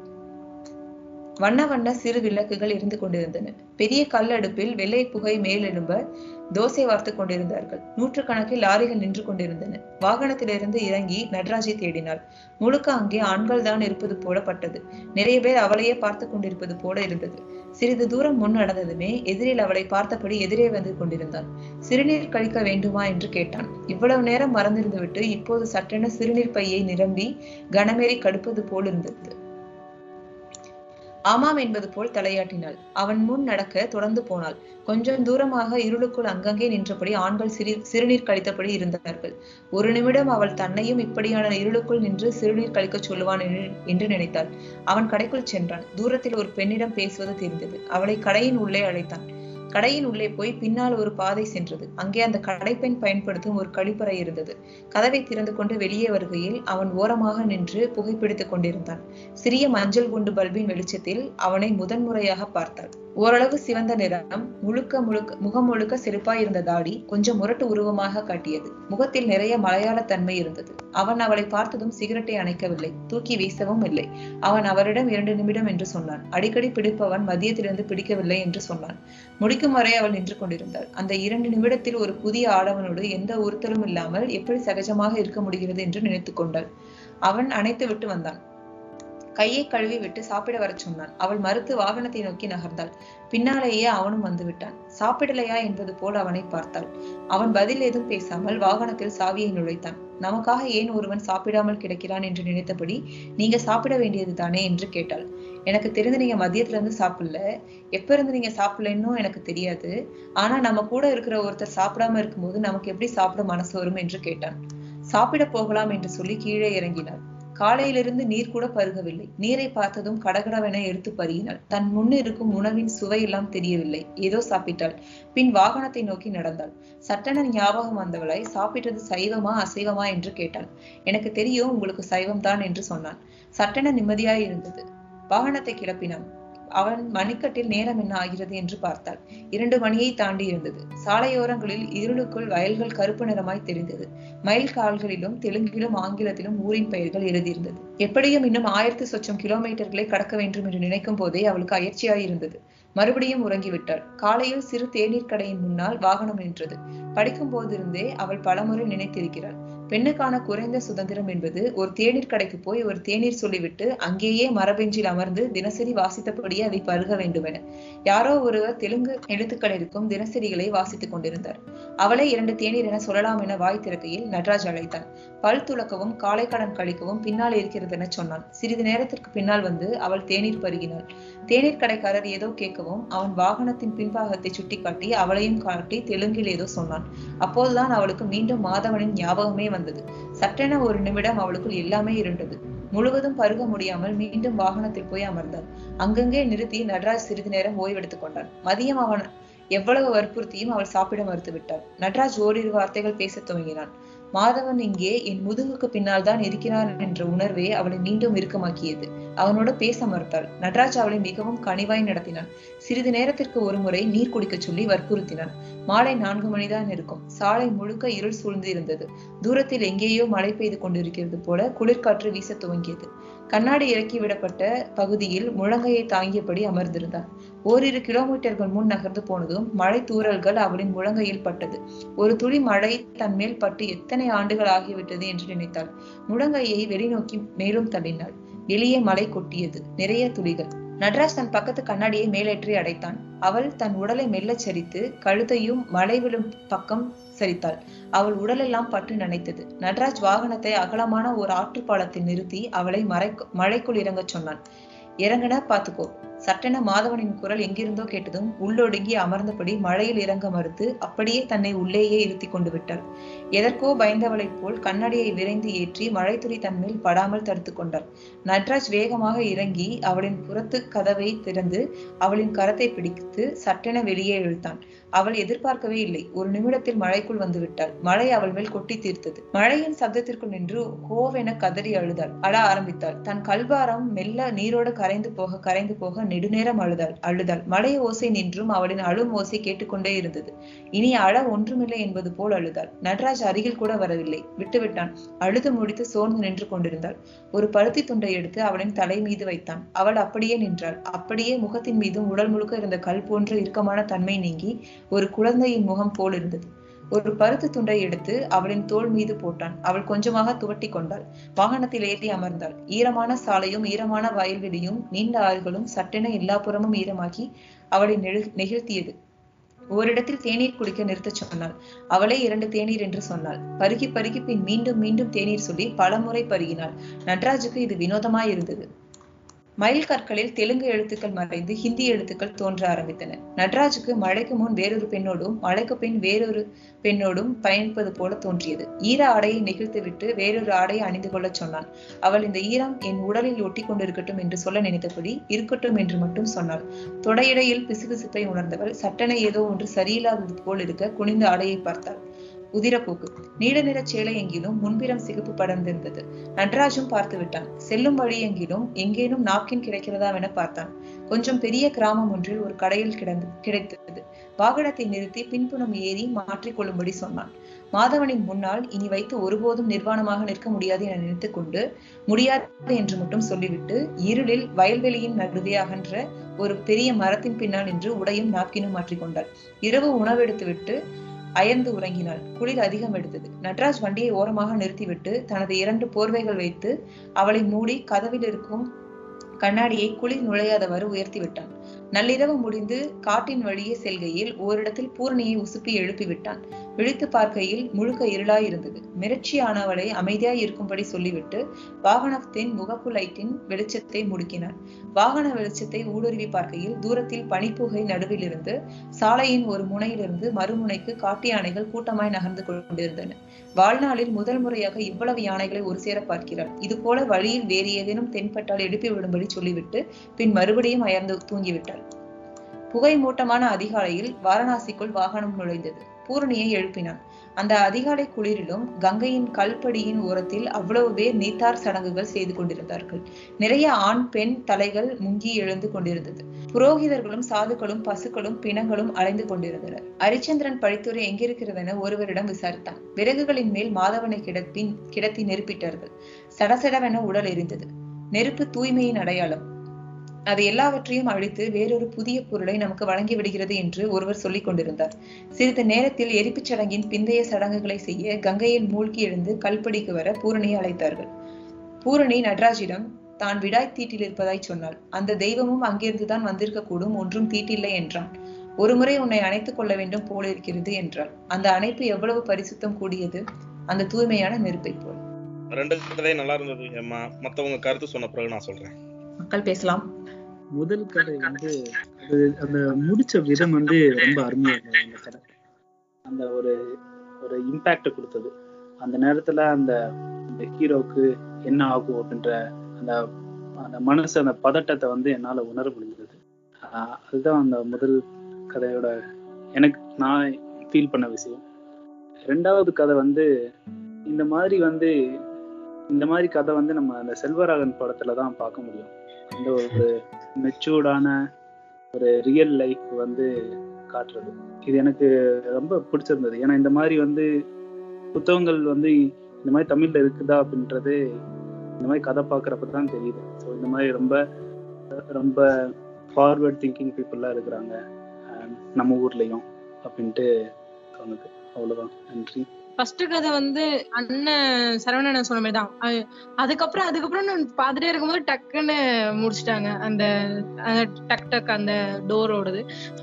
வண்ண வண்ண சிறு விளக்குகள் இருந்து கொண்டிருந்தன. பெரிய கல்லடுப்பில் வெள்ளை புகை மேலெழும்ப தோசை வார்த்து கொண்டிருந்தார்கள். நூற்றுக்கணக்கில் லாரிகள் நின்று கொண்டிருந்தன. வாகனத்திலிருந்து இறங்கி நட்ராஜை தேடினாள். முழுக்க அங்கே ஆண்கள் தான் இருப்பது போல பட்டது. நிறைய பேர் அவளையே பார்த்து கொண்டிருப்பது போல இருந்தது. சிறிது தூரம் முன் நடந்ததுமே எதிரில் அவளை பார்த்தபடி எதிரே வந்து கொண்டிருந்தான். சிறுநீர் கழிக்க வேண்டுமா என்று கேட்டான். இவ்வளவு நேரம் மறந்திருந்து விட்டு இப்போது சட்டென சிறுநீர் பையை நிரம்பி கனமேறி கடுப்பது போல் இருந்தது. ஆமாம் என்பது போல் தலையாட்டினாள். அவன் முன் நடக்க தொடர்ந்து போனாள். கொஞ்சம் தூரமாக இருளுக்குள் அங்கங்கே நின்றபடி ஆண்கள் சிறு சிறுநீர் கழித்தபடி இருந்தார்கள். ஒரு நிமிடம் அவள் தன்னையும் இப்படியான இருளுக்குள் நின்று சிறுநீர் கழிக்க சொல்லுவான் என்று நினைத்தாள். அவன் கடைக்குள் சென்றான். தூரத்தில் ஒரு பெண்ணிடம் பேசுவது தெரிந்தது. அவளை கடையின் உள்ளே அழைத்தான். கடையின் உள்ளே போய் பின்னால் ஒரு பாதை சென்றது. அங்கே அந்த கடைப்பெண் பயன்படுத்தும் ஒரு கழிப்பறை இருந்தது. கதவை திறந்து கொண்டு வெளியே வருகையில் அவன் ஓரமாக நின்று புகைப்பிடித்துக் கொண்டிருந்தான். சிறிய மஞ்சள் குண்டு பல்பின் வெளிச்சத்தில் அவனை முதன்முறையாக பார்த்தாள். ஓரளவு சிவந்த நிறம், முழுக்க முழுக்க முகம் முழுக்க செழிப்பாய் இருந்த தாடி கொஞ்சம் முரட்டு உருவமாக காட்டியது. முகத்தில் நிறைய மலையாள தன்மை இருந்தது. அவன் அவளை பார்த்ததும் சிகரெட்டை அணைக்கவில்லை, தூக்கி வீசவும் இல்லை. அவன் அவரிடம் இரண்டு நிமிடம் என்று சொன்னான். அடிக்கடி பிடிப்பவன் மதியத்திலிருந்து பிடிக்கவில்லை என்று சொன்னான். முடிக்கும் வரை அவள் நின்று கொண்டிருந்தாள். அந்த இரண்டு நிமிடத்தில் ஒரு புதிய ஆடவனோடு எந்த உறுத்தலும் இல்லாமல் எப்படி சகஜமாக இருக்க முடிகிறது என்று நினைத்துக் கொண்டாள். அவன் அணைத்து விட்டு வந்தான். கையை கழுவி விட்டு சாப்பிட வர சொன்னான். அவள் மறுத்து வாகனத்தை நோக்கி நகர்ந்தாள். பின்னாலேயே அவனும் வந்து விட்டான். சாப்பிடலையா என்பது போல் அவனை பார்த்தாள். அவன் பதில் ஏதும் பேசாமல் வாகனத்தில் சாவியை நுழைத்தான். நமக்காக ஏன் ஒருவன் சாப்பிடாமல் கிடக்கிறான் என்று நினைத்தபடி, நீங்க சாப்பிட வேண்டியது தானே என்று கேட்டாள். எனக்கு தெரிந்து நீங்க மதியத்துல இருந்து சாப்பிடல, எப்ப இருந்து நீங்க சாப்பிடலன்னு எனக்கு தெரியாது. ஆனா நம்ம கூட இருக்கிற ஒருத்தர் சாப்பிடாம இருக்கும்போது நமக்கு எப்படி சாப்பிட மனசு வரும் என்று கேட்டான். சாப்பிட போகலாம் என்று சொல்லி கீழே இறங்கினாள். காலையிலிருந்து நீர் கூட பருகவில்லை. நீரை பார்த்ததும் கடகடவென எடுத்து பருகினாள். தன் முன்னு இருக்கும் உணவின் சுவையெல்லாம் தெரியவில்லை. ஏதோ சாப்பிட்டாள். பின் வாகனத்தை நோக்கி நடந்தாள். சட்டென ஞாபகம் வந்தவளை சாப்பிட்டது சைவமா அசைவமா என்று கேட்டாள். எனக்கு தெரியும், உங்களுக்கு சைவம் தான் என்று சொன்னான். சட்டென நிம்மதியாய் இருந்தது. வாகனத்தை கிளப்பினான். அவன் மணிக்கட்டில் நேரம் என்ன ஆகிறது என்று பார்த்தாள். இரண்டு மணியை தாண்டி இருந்தது. சாலையோரங்களில் இருளுக்குள் வயல்கள் கருப்பு நிறமாய் தெரிந்தது. மைல் கால்களிலும் தெலுங்கிலும் ஆங்கிலத்திலும் ஊரின் பெயர்கள் எழுதியிருந்தது. எப்படியும் இன்னும் ஆயிரத்து சொச்சம் கிலோமீட்டர்களை கடக்க வேண்டும் என்று நினைக்கும் போதே அவளுக்கு அயற்சியாய் இருந்தது. மறுபடியும் உறங்கிவிட்டாள். காலையில் சிறு தேநீர் கடையின் முன்னால் வாகனம் நின்றது. படிக்கும் போதிருந்தே அவள் பலமுறை நினைத்திருக்கிறாள். பெண்ணுக்கான குறைந்த சுதந்திரம் என்பது ஒரு தேநீர் கடைக்கு போய் ஒரு தேநீர் சொல்லிவிட்டு அங்கேயே மரபெஞ்சில் அமர்ந்து தினசரி வாசித்தபடியே அதை பருக வேண்டும் என. யாரோ ஒருவர் தெலுங்கு எழுத்துக்கள் இருக்கும் தினசரிகளை வாசித்துக் கொண்டிருந்தார். அவளை இரண்டு தேநீர் என சொல்லலாம் என வாய் திறக்கையில் நட்ராஜ் அழைத்தான். பல் துளக்கவும் காலை கடன் கழிக்கவும் பின்னால் இருக்கிறது என சொன்னான். சிறிது நேரத்திற்கு பின்னால் வந்து அவள் தேநீர் பருகினாள். தேநீர் கடைக்காரர் ஏதோ கேட்கவும் அவன் வாகனத்தின் பின்பாகத்தை சுட்டிக்காட்டி அவளையும் காட்டி தெலுங்கில் ஏதோ சொன்னான். அப்போதுதான் அவளுக்கு மீண்டும் மாதவனின் ஞாபகமே வந்தது. சட்டென ஒரு நிமிடம் அவளுக்குள் எல்லாமே இருண்டது. முழுவதும் பருக முடியாமல் மீண்டும் வாகனத்தில் போய் அமர்ந்தார். அங்கங்கே நிறுத்தி நடராஜ் சிறிது நேரம் ஓய்வெடுத்துக் கொண்டான். மதியம் அவன் எவ்வளவு வற்புறுத்தியும் அவள் சாப்பிட மறுத்து விட்டாள். நடராஜ் ஓரிரு வார்த்தைகள் பேசத் துவங்கினான். மாதவன் இங்கே என் முதுகுக்கு பின்னால் தான் இருக்கிறான் என்ற உணர்வே அவளை மீண்டும் இறுக்கமாக்கியது. அவனோட பேச மறுத்தாள். நடராஜ் அவளை மிகவும் கனிவாய் நடத்தினான். சிறிது நேரத்திற்கு ஒரு முறை நீர் குடிக்க சொல்லி வற்புறுத்தினான். மாலை நான்கு மணிதான் இருக்கும். சாலை முழுக்க இருள் சூழ்ந்து இருந்தது. தூரத்தில் எங்கேயோ மழை பெய்து கொண்டிருக்கிறது போல குளிர்காற்று வீச துவங்கியது. கண்ணாடி இறக்கி விடப்பட்ட பகுதியில் முழங்கையை தாங்கியபடி அமர்ந்திருந்தான். ஓரிரு கிலோமீட்டர்கள் முன் நகர்ந்து போனதும் மழை தூறல்கள் அவளின் முழங்கையில் பட்டது. ஒரு துளி மழை தன் மேல் பட்டு எத்தனை ஆண்டுகள் ஆகிவிட்டது என்று நினைத்தாள். முழங்கையை வெளிநோக்கி மேலும் தள்ளினாள். வெளியே மழை கொட்டியது, நிறைய துளிகள். நடராஜ் தன் பக்கத்து கண்ணாடியை மேலேற்றி அடைத்தான். அவள் தன் உடலை மெல்லச் சரித்து கழுத்தையும் மழை விழும் பக்கம் சரித்தாள். அவள் உடலெல்லாம் பட்டு நனைத்தது. நடராஜ் வாகனத்தை அகலமான ஒரு ஆற்றுப்பாலத்தில் நிறுத்தி அவளை மறை மழைக்குள் இறங்க சொன்னான். இறங்குன பாத்துக்கோ. சட்டென மாதவனின் குரல் எங்கிருந்தோ கேட்டதும் உள்ளொடுங்கி அமர்ந்தபடி மழையில் இறங்க மறுத்து அப்படியே தன்னை உள்ளேயே இருத்தி கொண்டு விட்டாள். எதற்கோ பயந்தவளைப் போல் கண்ணாடியை விரைந்து ஏற்றி மழைத்துளி தன்மேல் படாமல் தடுத்து கொண்டாள். நடராஜ் வேகமாக இறங்கி அவளின் புறத்து கதவை திறந்து அவளின் கரத்தை பிடித்து சட்டென வெளியே இழுத்தான். அவள் எதிர்பார்க்கவே இல்லை. ஒரு நிமிடத்தில் மழைக்குள் வந்து விட்டாள். மழை அவள் மேல் கொட்டி தீர்த்தது. மழையின் சப்தத்திற்குள் நின்று ஹோவென கதறி அழுதாள். அழ ஆரம்பித்தாள். தன் கல்பாரம் மெல்ல நீரோடு கரைந்து போக கரைந்து போக நெடுநேரம் அழுதாள் அழுதாள் மழை ஓசை நின்றும் அவளின் அழும் ஓசை கேட்டுக்கொண்டே இருந்தது. இனி அழ ஒன்றுமில்லை என்பது போல் அழுதாள். நடராஜ் அருகில் கூட வரவில்லை. விட்டுவிட்டான். அழுது முடித்து சோர்ந்து நின்று கொண்டிருந்தாள். ஒரு பருத்தி துண்டை எடுத்து அவளின் தலை மீது வைத்தான். அவள் அப்படியே நின்றாள். அப்படியே முகத்தின் மீதும் உடல் முழுக்க இருந்த கல் போன்ற இறுக்கமான தன்மை நீங்கி ஒரு குழந்தையின் முகம் போல் இருந்தது. ஒரு பருத்து துண்டை எடுத்து அவளின் தோள் மீது போட்டான். அவள் கொஞ்சமாக துவட்டி கொண்டாள். வாகனத்தில் ஏறி அமர்ந்தாள். ஈரமான சாலையும் ஈரமான வயல்வெளியும் நீண்ட ஆறுகளும் சட்டென எல்லா புறமும் ஈரமாக்கி அவளை நெகிழ்த்தியது. ஓரிடத்தில் தேநீர் குடிக்க நிறுத்த சொன்னாள். அவளே இரண்டு தேநீர் என்று சொன்னாள். பருகி பருகி பின் மீண்டும் மீண்டும் தேநீர் சொல்லி பல முறை பருகினாள். நடராஜுக்கு இது வினோதமாய் இருந்தது. மயில் கற்களில் தெலுங்கு எழுத்துக்கள் மறைந்து ஹிந்தி எழுத்துக்கள் தோன்ற ஆரம்பித்தன. நடராஜுக்கு மழைக்கு முன் வேறொரு பெண்ணோடும் மழைக்கு பின் வேறொரு பெண்ணோடும் பயணிப்பது போல தோன்றியது. ஈர ஆடையை நெகிழ்த்து விட்டு வேறொரு ஆடையை அணிந்து கொள்ள சொன்னான். அவள் இந்த ஈரம் என் உடலில் ஒட்டி கொண்டிருக்கட்டும் என்று சொல்ல நினைத்தபடி இருக்கட்டும் என்று மட்டும் சொன்னாள். தொடையிடையில் பிசுபிசுப்பை உணர்ந்தவள் சட்டென ஏதோ ஒன்று சரியில்லாதது போல் இருக்க குனிந்த ஆடையை பார்த்தாள். உதிரப்போக்கு. நீல நிற சேலை எங்கிலும் முன்பிறம் சிகப்பு படர்ந்திருந்தது. நடராஜும் பார்த்து விட்டான். செல்லும் வழி எங்கிலும் எங்கேனும் நாப்கின் கிடைக்கிறதா என பார்த்தான். கொஞ்சம் பெரிய கிராமம் ஒன்றில் ஒரு கடையில் கிடந்து கிடைத்தது. வாகனத்தை நிறுத்தி பின்புறம் ஏறி மாற்றிக்கொள்ளும்படி சொன்னான். மாதவனின் முன்னால் இனி வைத்து ஒருபோதும் நிர்வாணமாக நிற்க முடியாது என நினைத்துக் கொண்டு முடியாது என்று மட்டும் சொல்லிவிட்டு இருளில் வயல்வெளியின் நடுவே அகன்ற ஒரு பெரிய மரத்தின் பின்னால் நின்று உடையும் நாப்கினும் மாற்றிக்கொண்டாள். இரவு உணவெடுத்து விட்டு அயர்ந்து உறங்கினாள். குளிர் அதிகம் எடுத்தது. நடராஜ் வண்டியை ஓரமாக நிறுத்திவிட்டு தனது இரண்டு போர்வைகள் வைத்து அவளை மூடி கதவில் இருக்கும் கண்ணாடியை குளிர் நுழையாதவாறு உயர்த்தி விட்டான். நள்ளிரவு முடிந்து காட்டின் வழியே செல்கையில் ஓரிடத்தில் பூரணியை உசுப்பி எழுப்பி விட்டான். விழித்து பார்க்கையில் முழுக்க இருளாய் இருந்தது. மிரட்சியானவளை அமைதியாய் இருக்கும்படி சொல்லிவிட்டு வாகனத்தின் முகப்பு லைட்டின் வெளிச்சத்தை முடுக்கினான். வாகன வெளிச்சத்தை ஊடுருவி பார்க்கையில் தூரத்தில் பனிப்புகை நடுவில் இருந்து சாலையின் ஒரு முனையிலிருந்து மறுமுனைக்கு காட்டு யானைகள் கூட்டமாய் நகர்ந்து கொண்டிருந்தன. வாழ்நாளில் முதல் முறையாக இவ்வளவு யானைகளை ஒரு சேர பார்க்கிறாள். இது போல வழியில் வேறு ஏதேனும் தென்பட்டால் எழுப்பி விடும்படி சொல்லிவிட்டு பின் மறுபடியும் அயர்ந்து தூங்கிவிட்டாள். புகை மூட்டமான அதிகாலையில் வாரணாசிக்குள் வாகனம் நுழைந்தது. பூரணியை எழுப்பினான். அந்த அதிகாலை குளிரிலும் கங்கையின் கல்படியின் ஓரத்தில் அவ்வளவு பேர் நீத்தார் சடங்குகள் செய்து கொண்டிருந்தார்கள். நிறைய ஆண் பெண் தலைகள் முங்கி எழுந்து கொண்டிருந்தது. புரோகிதர்களும் சாதுக்களும் பசுக்களும் பிணங்களும் அலைந்து கொண்டிருந்தனர். அரிச்சந்திரன் படித்துறை எங்கிருக்கிறது என ஒருவரிடம் விசாரித்தான். விறகுகளின் மேல் மாதவனை கிடப்பி கிடத்தி நெருப்பிட்டார்கள். சடசடவென உடல் எரிந்தது. நெருப்பு தூய்மையின் அடையாளம். அது எல்லாவற்றையும் அழித்து வேறொரு புதிய பொருளை நமக்கு வழங்கி விடுகிறது என்று ஒருவர் சொல்லிக் கொண்டிருந்தார். சிறிது நேரத்தில் எரிப்புச் சடங்கின் பிந்தைய சடங்குகளை செய்ய கங்கையில் மூழ்கி எழுந்து கல்படிக்கு வர பூரணியை அழைத்தார்கள். பூரணி நடராஜிடம் தான் விடாய் தீட்டில் இருப்பதாய் சொன்னாள். அந்த தெய்வமும் அங்கிருந்துதான் வந்திருக்க கூடும், ஒன்றும் தீட்டில்லை என்றான். ஒருமுறை உன்னை அணைத்துக் கொள்ள வேண்டும் போல இருக்கிறது என்றாள். அந்த அணைப்பு எவ்வளவு பரிசுத்தம் கூடியது, அந்த தூய்மையான நெருப்பை போல். ரெண்டு கதை நல்லா இருந்தது. மத்தவங்க கருத்து சொன்ன பிறகு நான் சொல்றேன். மக்கள் பேசலாம். முதல் கதை வந்து அந்த முடிச்ச விதம் வந்து ரொம்ப அருமையா இருந்தது. அந்த கதை அந்த ஒரு ஒரு இம்பாக்ட கொடுத்தது. அந்த நேரத்துல அந்த ஹீரோவுக்கு என்ன ஆகும் அப்படின்ற அந்த அந்த மனசு அந்த பதட்டத்தை வந்து என்னால உணர முடிஞ்சது. ஆஹ் அதுதான் அந்த முதல் கதையோட எனக்கு நான் ஃபீல் பண்ண விஷயம். ரெண்டாவது கதை வந்து இந்த மாதிரி வந்து இந்த மாதிரி கதை வந்து நம்ம அந்த செல்வராகவன் படத்துல தான் பார்க்க முடியும். அந்த ஒரு மெச்சூர்டான ஒரு ரியல் லைஃப் வந்து காட்டுறது. இது எனக்கு ரொம்ப பிடிச்சிருந்தது. ஏன்னா இந்த மாதிரி வந்து புத்தகங்கள் வந்து இந்த மாதிரி தமிழ்ல இருக்குதா அப்படின்றது இந்த மாதிரி கதை பார்க்குறப்ப தான் தெரியுது. ஸோ இந்த மாதிரி ரொம்ப ரொம்ப ஃபார்வர்ட் திங்கிங் பீப்புளெலாம் இருக்கிறாங்க நம்ம ஊர்லேயும் அப்படின்ட்டு தோணுது. அவ்வளோதான், நன்றி. ஃபர்ஸ்ட் கதை வந்து அண்ணன் சரவணன் சொன்ன மாதிரி தான். அதுக்கப்புறம் அதுக்கப்புறம் நான் பார்த்துட்டே இருக்கும்போது டக்குன்னு முடிச்சுட்டாங்க அந்த டக் டக் அந்த டோரோடது.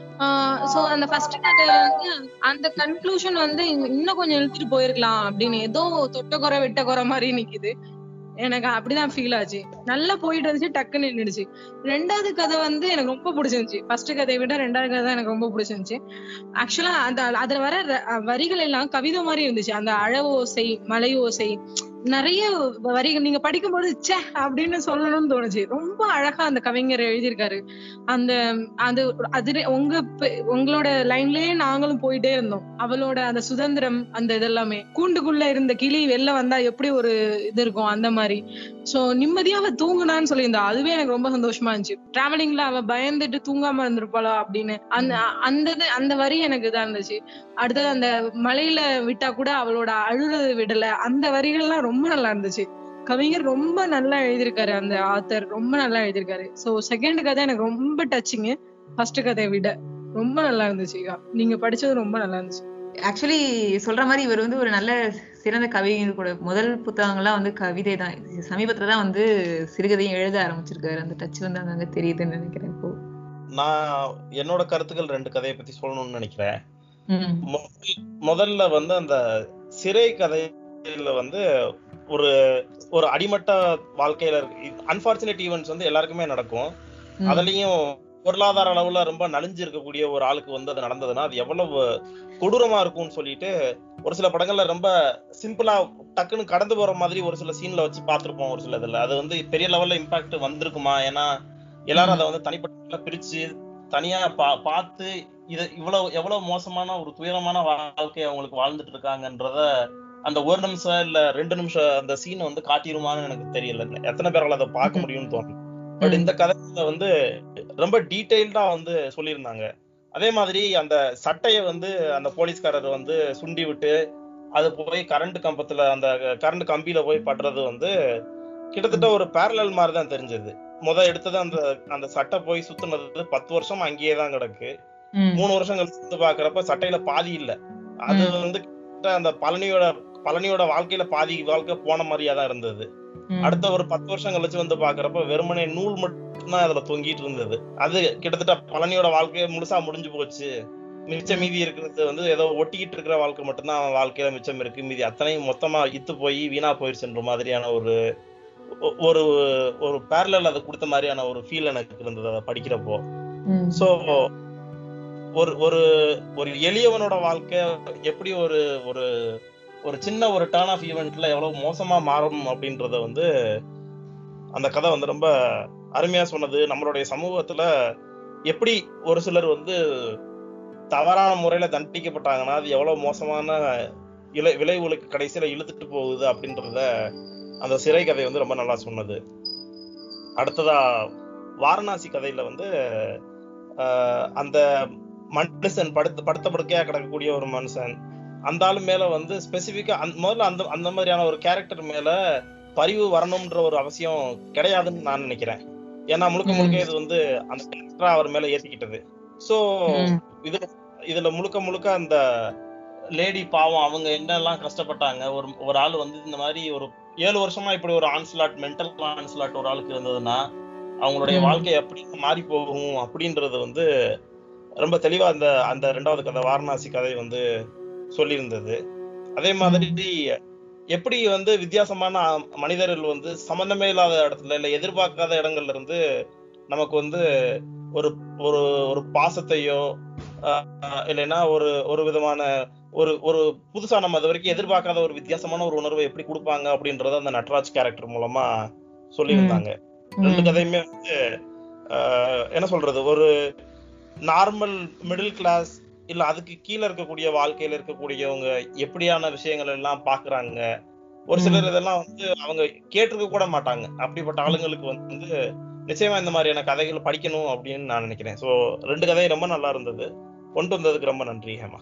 சோ அந்த ஃபர்ஸ்ட் கதை வந்து அந்த கன்க்ளூஷன் வந்து இன்னும் கொஞ்சம் இழுத்துட்டு போயிருக்கலாம் அப்படின்னு ஏதோ தொட்ட குறை வெட்ட குறை மாதிரி நிக்குது. எனக்கு அப்படிதான் ஃபீல் ஆச்சு. நல்லா போயிட்டு இருந்துச்சு, டக்குன்னு நின்றுச்சு. ரெண்டாவது கதை வந்து எனக்கு ரொம்ப பிடிச்சிருந்துச்சு. ஃபர்ஸ்ட் கதையை விட ரெண்டாவது கதை தான் எனக்கு ரொம்ப பிடிச்சிருந்துச்சு. ஆக்சுவலா அந்த அதுல வர வரிகள் எல்லாம் கவிதை மாதிரி இருந்துச்சு. அந்த அழ ஓசை, மலை ஓசை, நிறைய வரிகள் நீங்க படிக்கும்போது ச்சே அப்படின்னு சொல்லணும்னு தோணுச்சு. ரொம்ப அழகா அந்த கவிஞர் எழுதியிருக்காரு. அந்த அது அது உங்க உங்களோட லைன்லயே நாங்களும் போயிட்டே இருந்தோம். அவளோட அந்த சுதந்திரம், அந்த இதெல்லாமே கூண்டுக்குள்ள இருந்த கிளி வெளில வந்தா எப்படி ஒரு இது இருக்கும் அந்த மாதிரி. சோ நிம்மதியா அவ தூங்குனான்னு சொல்லியிருந்தா, அதுவே எனக்கு ரொம்ப சந்தோஷமா இருந்துச்சு. டிராவலிங்ல அவ பயந்துட்டு தூங்காம இருந்திருப்பாளா அப்படின்னு அந்த அந்த அந்த வரி எனக்கு இதா இருந்துச்சு. அடுத்தது அந்த மலையில விட்டா கூட அவளோட அழுறது விடல, அந்த வரிகள்லாம் ரொம்ப நல்லா இருந்துச்சு. கவிஞர் ரொம்ப நல்லா எழுதியிருக்காரு, அந்த ஆத்தர் ரொம்ப நல்லா எழுதியிருக்காரு. சோ செகண்ட் கதை எனக்கு ரொம்ப டச்சிங், ஃபர்ஸ்ட் கதையை விட ரொம்ப நல்லா இருந்துச்சு. நீங்க படிச்சது ரொம்ப நல்லா இருந்துச்சு. ஆக்சுவலி சொல்ற மாதிரி இவர் வந்து ஒரு நல்ல சிறந்த கவிஞர் கூட. முதல் புத்தகங்கள்லாம் வந்து கவிதை தான். சமீபத்துல தான் வந்து சிறுகதையும் எழுத ஆரம்பிச்சிருக்காரு. அந்த டச் வந்து அங்கங்க தெரியுதுன்னு நினைக்கிறேன். இப்போ நான் என்னோட கருத்துக்கள் ரெண்டு கதையை பத்தி சொல்லணும்னு நினைக்கிறேன். முதல்ல வந்து அந்த சிறை கதையில வந்து ஒரு ஒரு அடிமட்ட வாழ்க்கையில அன்பார்ச்சுனேட் ஈவென்ட்ஸ் வந்து எல்லாருக்குமே நடக்கும். அதுலயும் பொருளாதார அளவுல ரொம்ப நலிஞ்சு இருக்கக்கூடிய ஒரு ஆளுக்கு வந்து அது நடந்ததுன்னா அது எவ்வளவு கொடூரமா இருக்கும்னு சொல்லிட்டு ஒரு சில படங்கள்ல ரொம்ப சிம்பிளா டக்குன்னு கடந்து போற மாதிரி ஒரு சில சீன்ல வச்சு பார்த்திருப்போம். ஒரு சில இதுல அது வந்து பெரிய லெவல்ல இம்பாக்ட் வந்திருக்குமா? ஏன்னா எல்லாரும் அதை வந்து தனிப்பட்ட பிரிச்சு தனியா பா பார்த்து இது இவ்வளவு எவ்வளவு மோசமான ஒரு துயரமான வாழ்க்கையை அவங்களுக்கு வாழ்ந்துட்டு இருக்காங்கன்றத அந்த ஒரு நிமிஷம் இல்ல ரெண்டு நிமிஷம் அந்த சீன் வந்து காட்டிருமான்னு எனக்கு தெரியல. எத்தனை பேரால அதை பார்க்க முடியும்னு தோணும். பட் இந்த கதையில வந்து ரொம்ப டீடைல்டா வந்து சொல்லியிருந்தாங்க. அதே மாதிரி அந்த சட்டையை வந்து அந்த போலீஸ்காரர் வந்து சுண்டி விட்டு அது போய் கரண்ட் கம்பத்துல அந்த கரண்ட் கம்பியில போய் படுறது வந்து கிட்டத்தட்ட ஒரு பேரலல் மாதிரி தான் தெரிஞ்சது. முத எடுத்தது அந்த அந்த சட்டை போய் சுத்துனது பத்து வருஷம் அங்கேயே தான் கிடக்கு. மூணு வருஷம் கழிச்சு பாக்குறப்ப சட்டையில பாதி இல்ல. அது வந்து அந்த பழனியோட பழனியோட வாழ்க்கையில பாதி வாழ்க்கை போன மாதிரியா தான் இருந்தது. அடுத்த ஒரு பத்து வருஷம் கழிச்சு வந்து பாக்குறப்ப வெறுமனே நூல் மட்டும்தான் அதுல தொங்கிட்டு இருந்தது. அது கிட்டத்தட்ட பழனியோட வாழ்க்கைய முழுசா முடிஞ்சு போச்சு. மிச்சம் மீதி இருக்கிறது வந்து ஏதோ ஒட்டிக்கிட்டு இருக்கிற வாழ்க்கை மட்டும்தான் அவன் வாழ்க்கையில மிச்சம் இருக்கு. மீதி அத்தனையும் மொத்தமா இத்து போய் வீணா போயிடுச்சுன்ற மாதிரியான ஒரு ஒரு ஒரு பேரலல் அதை கொடுத்த மாதிரியான ஒரு ஃபீல் எனக்கு இருந்தது அதை படிக்கிறப்போ. சோ ஒரு ஒரு ஒரு எளியவனோட வாழ்க்கை எப்படி ஒரு ஒரு ஒரு சின்ன ஒரு டர்ன் ஆஃப் ஈவெண்ட்ல எவ்வளவு மோசமா மாறும் அப்படின்றத வந்து அந்த கதை வந்து ரொம்ப அருமையா சொன்னது. நம்மளுடைய சமூகத்துல எப்படி ஒரு சிலர் வந்து தவறான முறையில தண்டிக்கப்பட்டாங்கன்னா அது எவ்வளவு மோசமான இலை விளைவுகளுக்கு கடைசியில இழுத்துட்டு போகுது அப்படின்றத அந்த சிறை கதை வந்து ரொம்ப நல்லா சொன்னது. அடுத்ததா வாரணாசி கதையில வந்து ஆஹ் அந்த மனுஷன் படுத்த படுத்த படுக்கையா கிடக்கக்கூடிய ஒரு மனுஷன் அந்த ஆளு மேல வந்து ஸ்பெசிபிக்கா முதல்ல அந்த அந்த மாதிரியான ஒரு கேரக்டர் மேல பரிவு வரணும்ன்ற ஒரு அவசியம் கிடையாதுன்னு நான் நினைக்கிறேன். ஏன்னா முழுக்க முழுக்க இது வந்து அந்த கேரக்டரா அவர் மேல ஏத்திக்கிட்டது. சோ இது இதுல முழுக்க முழுக்க அந்த லேடி பாவம் அவங்க என்னெல்லாம் கஷ்டப்பட்டாங்க. ஒரு ஒரு ஆள் வந்து இந்த மாதிரி ஒரு ஏழு வருஷமா இப்படி ஒரு ஆன்ஸ்லாட் மென்டல் ஆன்ஸ்லாட் ஒரு ஆளுக்கு இருந்ததுன்னா அவங்களுடைய வாழ்க்கை எப்படி மாறி போகும் அப்படின்றது வந்து ரொம்ப தெளிவா அந்த அந்த ரெண்டாவது கதை வாரணாசி கதை வந்து சொல்லியிருந்தது. அதே மாதிரி எப்படி வந்து வித்தியாசமான மனிதர்கள் வந்து சம்பந்தமே இல்லாத இடத்துல இல்ல எதிர்பார்க்காத இடங்கள்ல இருந்து நமக்கு வந்து ஒரு ஒரு ஒரு பாசத்தையோ இல்லைன்னா ஒரு ஒரு விதமான ஒரு ஒரு புதுசா நம்ம அது வரைக்கும் எதிர்பார்க்காத ஒரு வித்தியாசமான ஒரு உணர்வை எப்படி கொடுப்பாங்க அப்படின்றத அந்த நட்ராஜ் கேரக்டர் மூலமா சொல்லியிருந்தாங்க. ரெண்டு கதையுமே வந்து என்ன சொல்றது, ஒரு நார்மல் மிடில் கிளாஸ் இல்ல அதுக்கு கீழே இருக்கக்கூடிய வாழ்க்கையில இருக்கக்கூடியவங்க எப்படியான விஷயங்கள் எல்லாம் பாக்குறாங்க. ஒரு சிலர் இதெல்லாம் வந்து அவங்க கேட்டிருக்க கூட மாட்டாங்க. அப்படிப்பட்ட ஆளுங்களுக்கு வந்து நிச்சயமா இந்த மாதிரியான கதைகள் படிக்கணும் அப்படின்னு நான் நினைக்கிறேன். சோ ரெண்டு கதையும் ரொம்ப நல்லா இருந்தது. கொண்டு வந்ததுக்கு ரொம்ப நன்றி ஹேமா.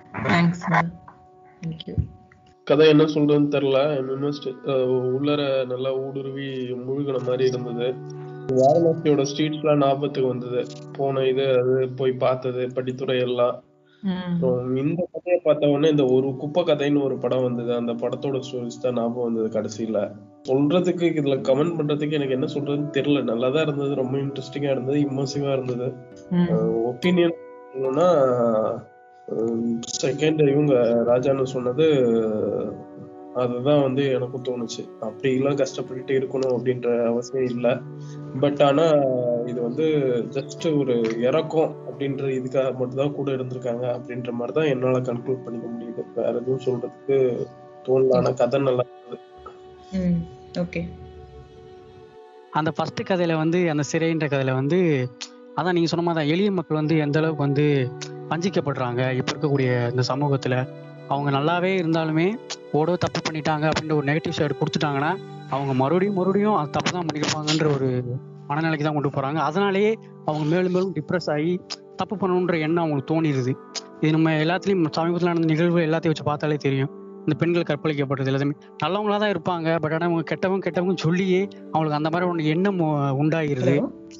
கதை என்ன சொல்றதுன்னு தெரியல, உள்ளர நல்லா ஊடுருவி முழுகின மாதிரி இருந்தது. வாரணாசியோட ஸ்ட்ரீட்ஸ் எல்லாம் ஞாபகத்துக்கு வந்தது, போன இது அது போய் பார்த்தது, படித்துறை எல்லாம். இந்த கதையை பார்த்த உடனே இந்த ஒரு குப்பை கதைன்னு ஒரு படம் வந்தது, அந்த படத்தோட ஸ்டோரிஸ் தான் ஞாபகம் வந்தது கடைசியில. சொல்றதுக்கு இதுல கமெண்ட் பண்றதுக்கு எனக்கு என்ன சொல்றதுன்னு தெரியல. நல்லாதான் இருந்தது, ரொம்ப இன்ட்ரெஸ்டிங்கா இருந்தது, இம்மர்சிவா இருந்தது. ஒப்பீனியன் சொல்லணும்னா செகண்ட் இவங்க ராஜான்னு சொன்னது அதுதான் வந்து எனக்கும் தோணுச்சு. அப்படி எல்லாம் கஷ்டப்பட்டுட்டு இருக்கணும் அப்படின்ற அவசியம் இல்லை. பட் ஆனா இது வந்து ஜஸ்ட் ஒரு இறக்கம் அப்படின்ற இதுக்காக மட்டும் தான் கூட இருந்திருக்காங்க அப்படின்ற மாதிரிதான் என்னால கன்க்ளூட் பண்ணிக்க முடியுது. வேற எதுவும் சொல்றதுக்கு தோணல. ஆனா கதை நல்லா இருந்தது. அந்த ஃபர்ஸ்ட் கதையில வந்து அந்த சிறைன்ற கதையில வந்து அதான் நீங்க சொன்ன மாதிரி எளிய மக்கள் வந்து எந்த அளவுக்கு வந்து வஞ்சிக்கப்படுறாங்க இப்ப இருக்கக்கூடிய இந்த சமூகத்துல. அவங்க நல்லாவே இருந்தாலுமே ஓடோ தப்பு பண்ணிட்டாங்க அப்படின்ற ஒரு நெகட்டிவ் சைடு கொடுத்துட்டாங்கன்னா அவங்க மறுபடியும் மறுபடியும் அது தப்பு தான் பண்ணிருப்பாங்கன்ற ஒரு மனநிலைக்கு தான் கொண்டு போறாங்க. அதனாலேயே அவங்க மேலும் மேலும் டிப்ரெஸ் ஆகி தப்பு பண்ணணுன்ற எண்ணம் அவங்களுக்கு தோணிடுது. இது நம்ம எல்லாத்துலயும் சமீபத்தில் நடந்த நிகழ்வு எல்லாத்தையும் வச்சு பார்த்தாலே தெரியும். இந்த பெண்கள் கற்பழிக்கப்படுறது எல்லாத்தையுமே நல்லவங்களா தான் இருப்பாங்க. பட் ஆனால் அவங்க கெட்டவங்க கெட்டவங்க சொல்லியே அவங்களுக்கு அந்த மாதிரி ஒன்று எண்ணம் உண்டாகிருது.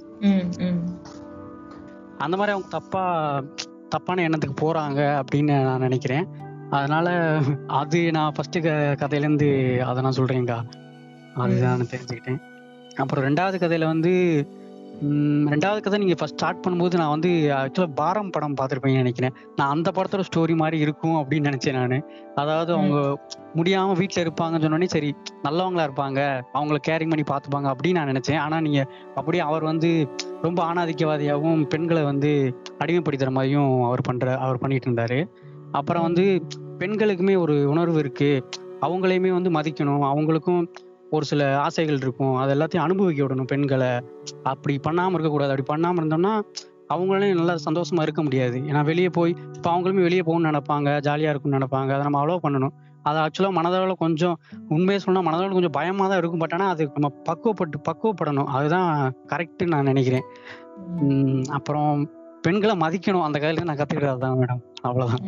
அந்த மாதிரி அவங்க தப்பா தப்பான எண்ணத்துக்கு போறாங்க அப்படின்னு நான் நினைக்கிறேன். அதனால அது நான் ஃபர்ஸ்ட் க கதையிலேருந்து அதை நான் சொல்றேன்க்கா, அதுதான் நான் தெரிஞ்சுக்கிட்டேன். அப்புறம் ரெண்டாவது கதையில வந்து உம் ரெண்டாவது கதை நீங்க ஃபர்ஸ்ட் ஸ்டார்ட் பண்ணும்போது நான் வந்து ஆக்சுவலா பாரம் படம் பார்த்துருப்பேன்னு நினைக்கிறேன். நான் அந்த படத்தோட ஸ்டோரி மாதிரி இருக்கும் அப்படின்னு நினைச்சேன் நான். அதாவது அவங்க முடியாம வீட்டுல இருப்பாங்கன்னு சொன்னோடனே சரி நல்லவங்களா இருப்பாங்க, அவங்கள கேரிங் பண்ணி பார்த்துப்பாங்க அப்படின்னு நான் நினைச்சேன். ஆனா நீங்க அப்படியே அவர் வந்து ரொம்ப ஆணாதிக்கவாதியாகவும் பெண்களை வந்து அடிமைப்படுத்துற மாதிரியும் அவர் பண்ற அவர் பண்ணிட்டு இருந்தாரு. அப்புறம் வந்து பெண்களுக்குமே ஒரு உணர்வு இருக்கு, அவங்களையுமே வந்து மதிக்கணும், அவங்களுக்கும் ஒரு சில ஆசைகள் இருக்கும், அது எல்லாத்தையும் அனுபவிக்க விடணும் பெண்களை. அப்படி பண்ணாம இருக்கக்கூடாது. அப்படி பண்ணாம இருந்தோம்னா அவங்களாலையும் நல்லா சந்தோஷமா இருக்க முடியாது. ஏன்னா வெளியே போய் இப்போ அவங்களுமே வெளியே போகணும்னு நினைப்பாங்க, ஜாலியா இருக்கும்னு நினைப்பாங்க, அதை நம்ம அலோவ் பண்ணணும். அது ஆக்சுவலா மனதளவில் கொஞ்சம் உண்மையை சொன்னா மனதளவில் கொஞ்சம் பயமா தான் இருக்கும். பட் ஆனால் அது நம்ம பக்குவப்பட்டு பக்குவப்படணும், அதுதான் கரெக்டுன்னு நான் நினைக்கிறேன். உம் அப்புறம் பெண்களை மதிக்கணும், அந்த கதையில நான் கத்துக்கிறது தான் மேடம். அவ்வளவுதான்.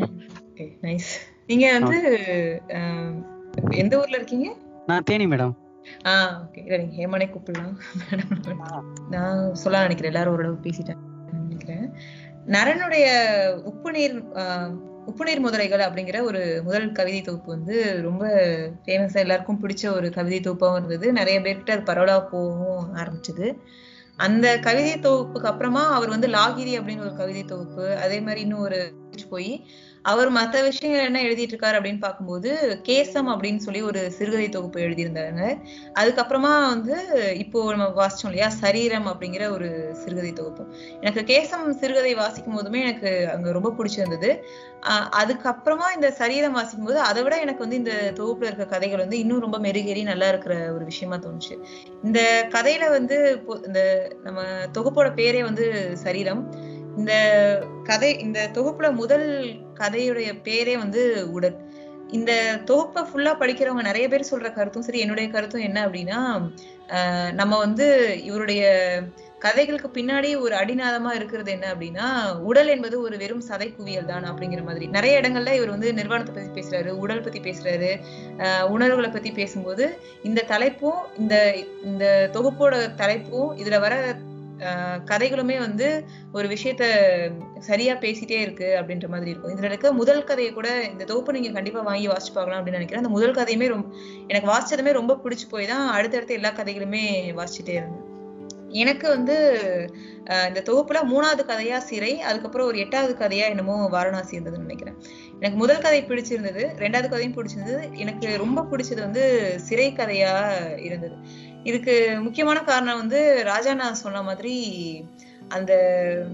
நீங்க வந்து எந்த ஊர்ல இருக்கீங்க? நான் தேனி மேடம். ஆஹ் ஓகே, நீங்க ஹேமனே கூப்பிடலாம். நான் சொல்ல நினைக்கிறேன், எல்லாரும் ஓரளவு பேசிட்டேன் நினைக்கிறேன். நரனுடைய உப்பு நீர் ஆஹ் உப்பு நீர் முதலைகள் அப்படிங்கிற ஒரு முதல் கவிதை தொகுப்பு வந்து ரொம்ப ஃபேமஸா எல்லாருக்கும் பிடிச்ச ஒரு கவிதை தொகுப்பாகவும் இருந்தது. நிறைய பேர்கிட்ட அது பரவலா போகவும் ஆரம்பிச்சது. அந்த கவிதை தொகுப்புக்கு அப்புறமா அவர் வந்து லாகிரி அப்படின்னு ஒரு கவிதை தொகுப்பு, அதே மாதிரி இன்னும் ஒரு போய் அவர் மற்ற விஷயங்கள் என்ன எழுதிட்டு இருக்காரு அப்படின்னு பார்க்கும்போது கேசம் அப்படின்னு சொல்லி ஒரு சிறுகதை தொகுப்பு எழுதியிருந்தாங்க. அதுக்கப்புறமா வந்து இப்போ நம்ம வாசிச்சோம் இல்லையா சரீரம் அப்படிங்கிற ஒரு சிறுகதை தொகுப்பு. எனக்கு கேசம் சிறுகதை வாசிக்கும் போதுமே எனக்கு அங்க ரொம்ப பிடிச்சிருந்தது. ஆஹ் அதுக்கப்புறமா இந்த சரீரம் வாசிக்கும் போது அதை விட எனக்கு வந்து இந்த தொகுப்புல இருக்க கதைகள் வந்து இன்னும் ரொம்ப மெருகேறி நல்லா இருக்கிற ஒரு விஷயமா தோணுச்சு. இந்த கதையில வந்து இந்த நம்ம தொகுப்போட பேரே வந்து சரீரம். இந்த கதை இந்த தொகுப்புல முதல் கதையுடைய பேரே வந்து உடல். இந்த தொகுப்பை ஃபுல்லா படிக்கிறவங்க நிறைய பேர் சொல்ற கருத்தும் சரி, என்னுடைய கருத்தும் என்ன அப்படின்னா, ஆஹ் நம்ம வந்து இவருடைய கதைகளுக்கு பின்னாடி ஒரு அடிநாதமா இருக்கிறது என்ன அப்படின்னா, உடல் என்பது ஒரு வெறும் சதை குவியல் தான் அப்படிங்கிற மாதிரி. நிறைய இடங்கள்ல இவர் வந்து நிர்வாணத்தை பத்தி பேசுறாரு, உடல் பத்தி பேசுறாரு, ஆஹ் உணர்வுகளை பத்தி பேசும்போது இந்த தலைப்பும் இந்த இந்த தொகுப்போட தலைப்பும் இதுல வர ஆஹ் கதைகளுமே வந்து ஒரு விஷயத்த சரியா பேசிட்டே இருக்கு அப்படின்ற மாதிரி இருக்கும். இதுல இருக்க முதல் கதையை கூட இந்த தொகுப்பு நீங்க கண்டிப்பா வாங்கி வாசிச்சு பார்க்கலாம் அப்படின்னு நினைக்கிறேன். அந்த முதல் கதையுமே ரொம்ப எனக்கு வாசிச்சதுமே ரொம்ப பிடிச்சு போய் தான் அடுத்தடுத்த எல்லா கதைகளுமே வாசிச்சுட்டே இருந்தேன். எனக்கு வந்து அஹ் இந்த தொகுப்புல மூணாவது கதையா சிறை, அதுக்கப்புறம் ஒரு எட்டாவது கதையா என்னமோ வாரணாசி இருந்ததுன்னு நினைக்கிறேன். எனக்கு முதல் கதை பிடிச்சிருந்தது, ரெண்டாவது கதையும் பிடிச்சிருந்தது. எனக்கு ரொம்ப பிடிச்சது வந்து சிறை கதையா இருந்தது. இதுக்கு முக்கியமான காரணம் வந்து ராஜா நான் சொன்ன மாதிரி அந்த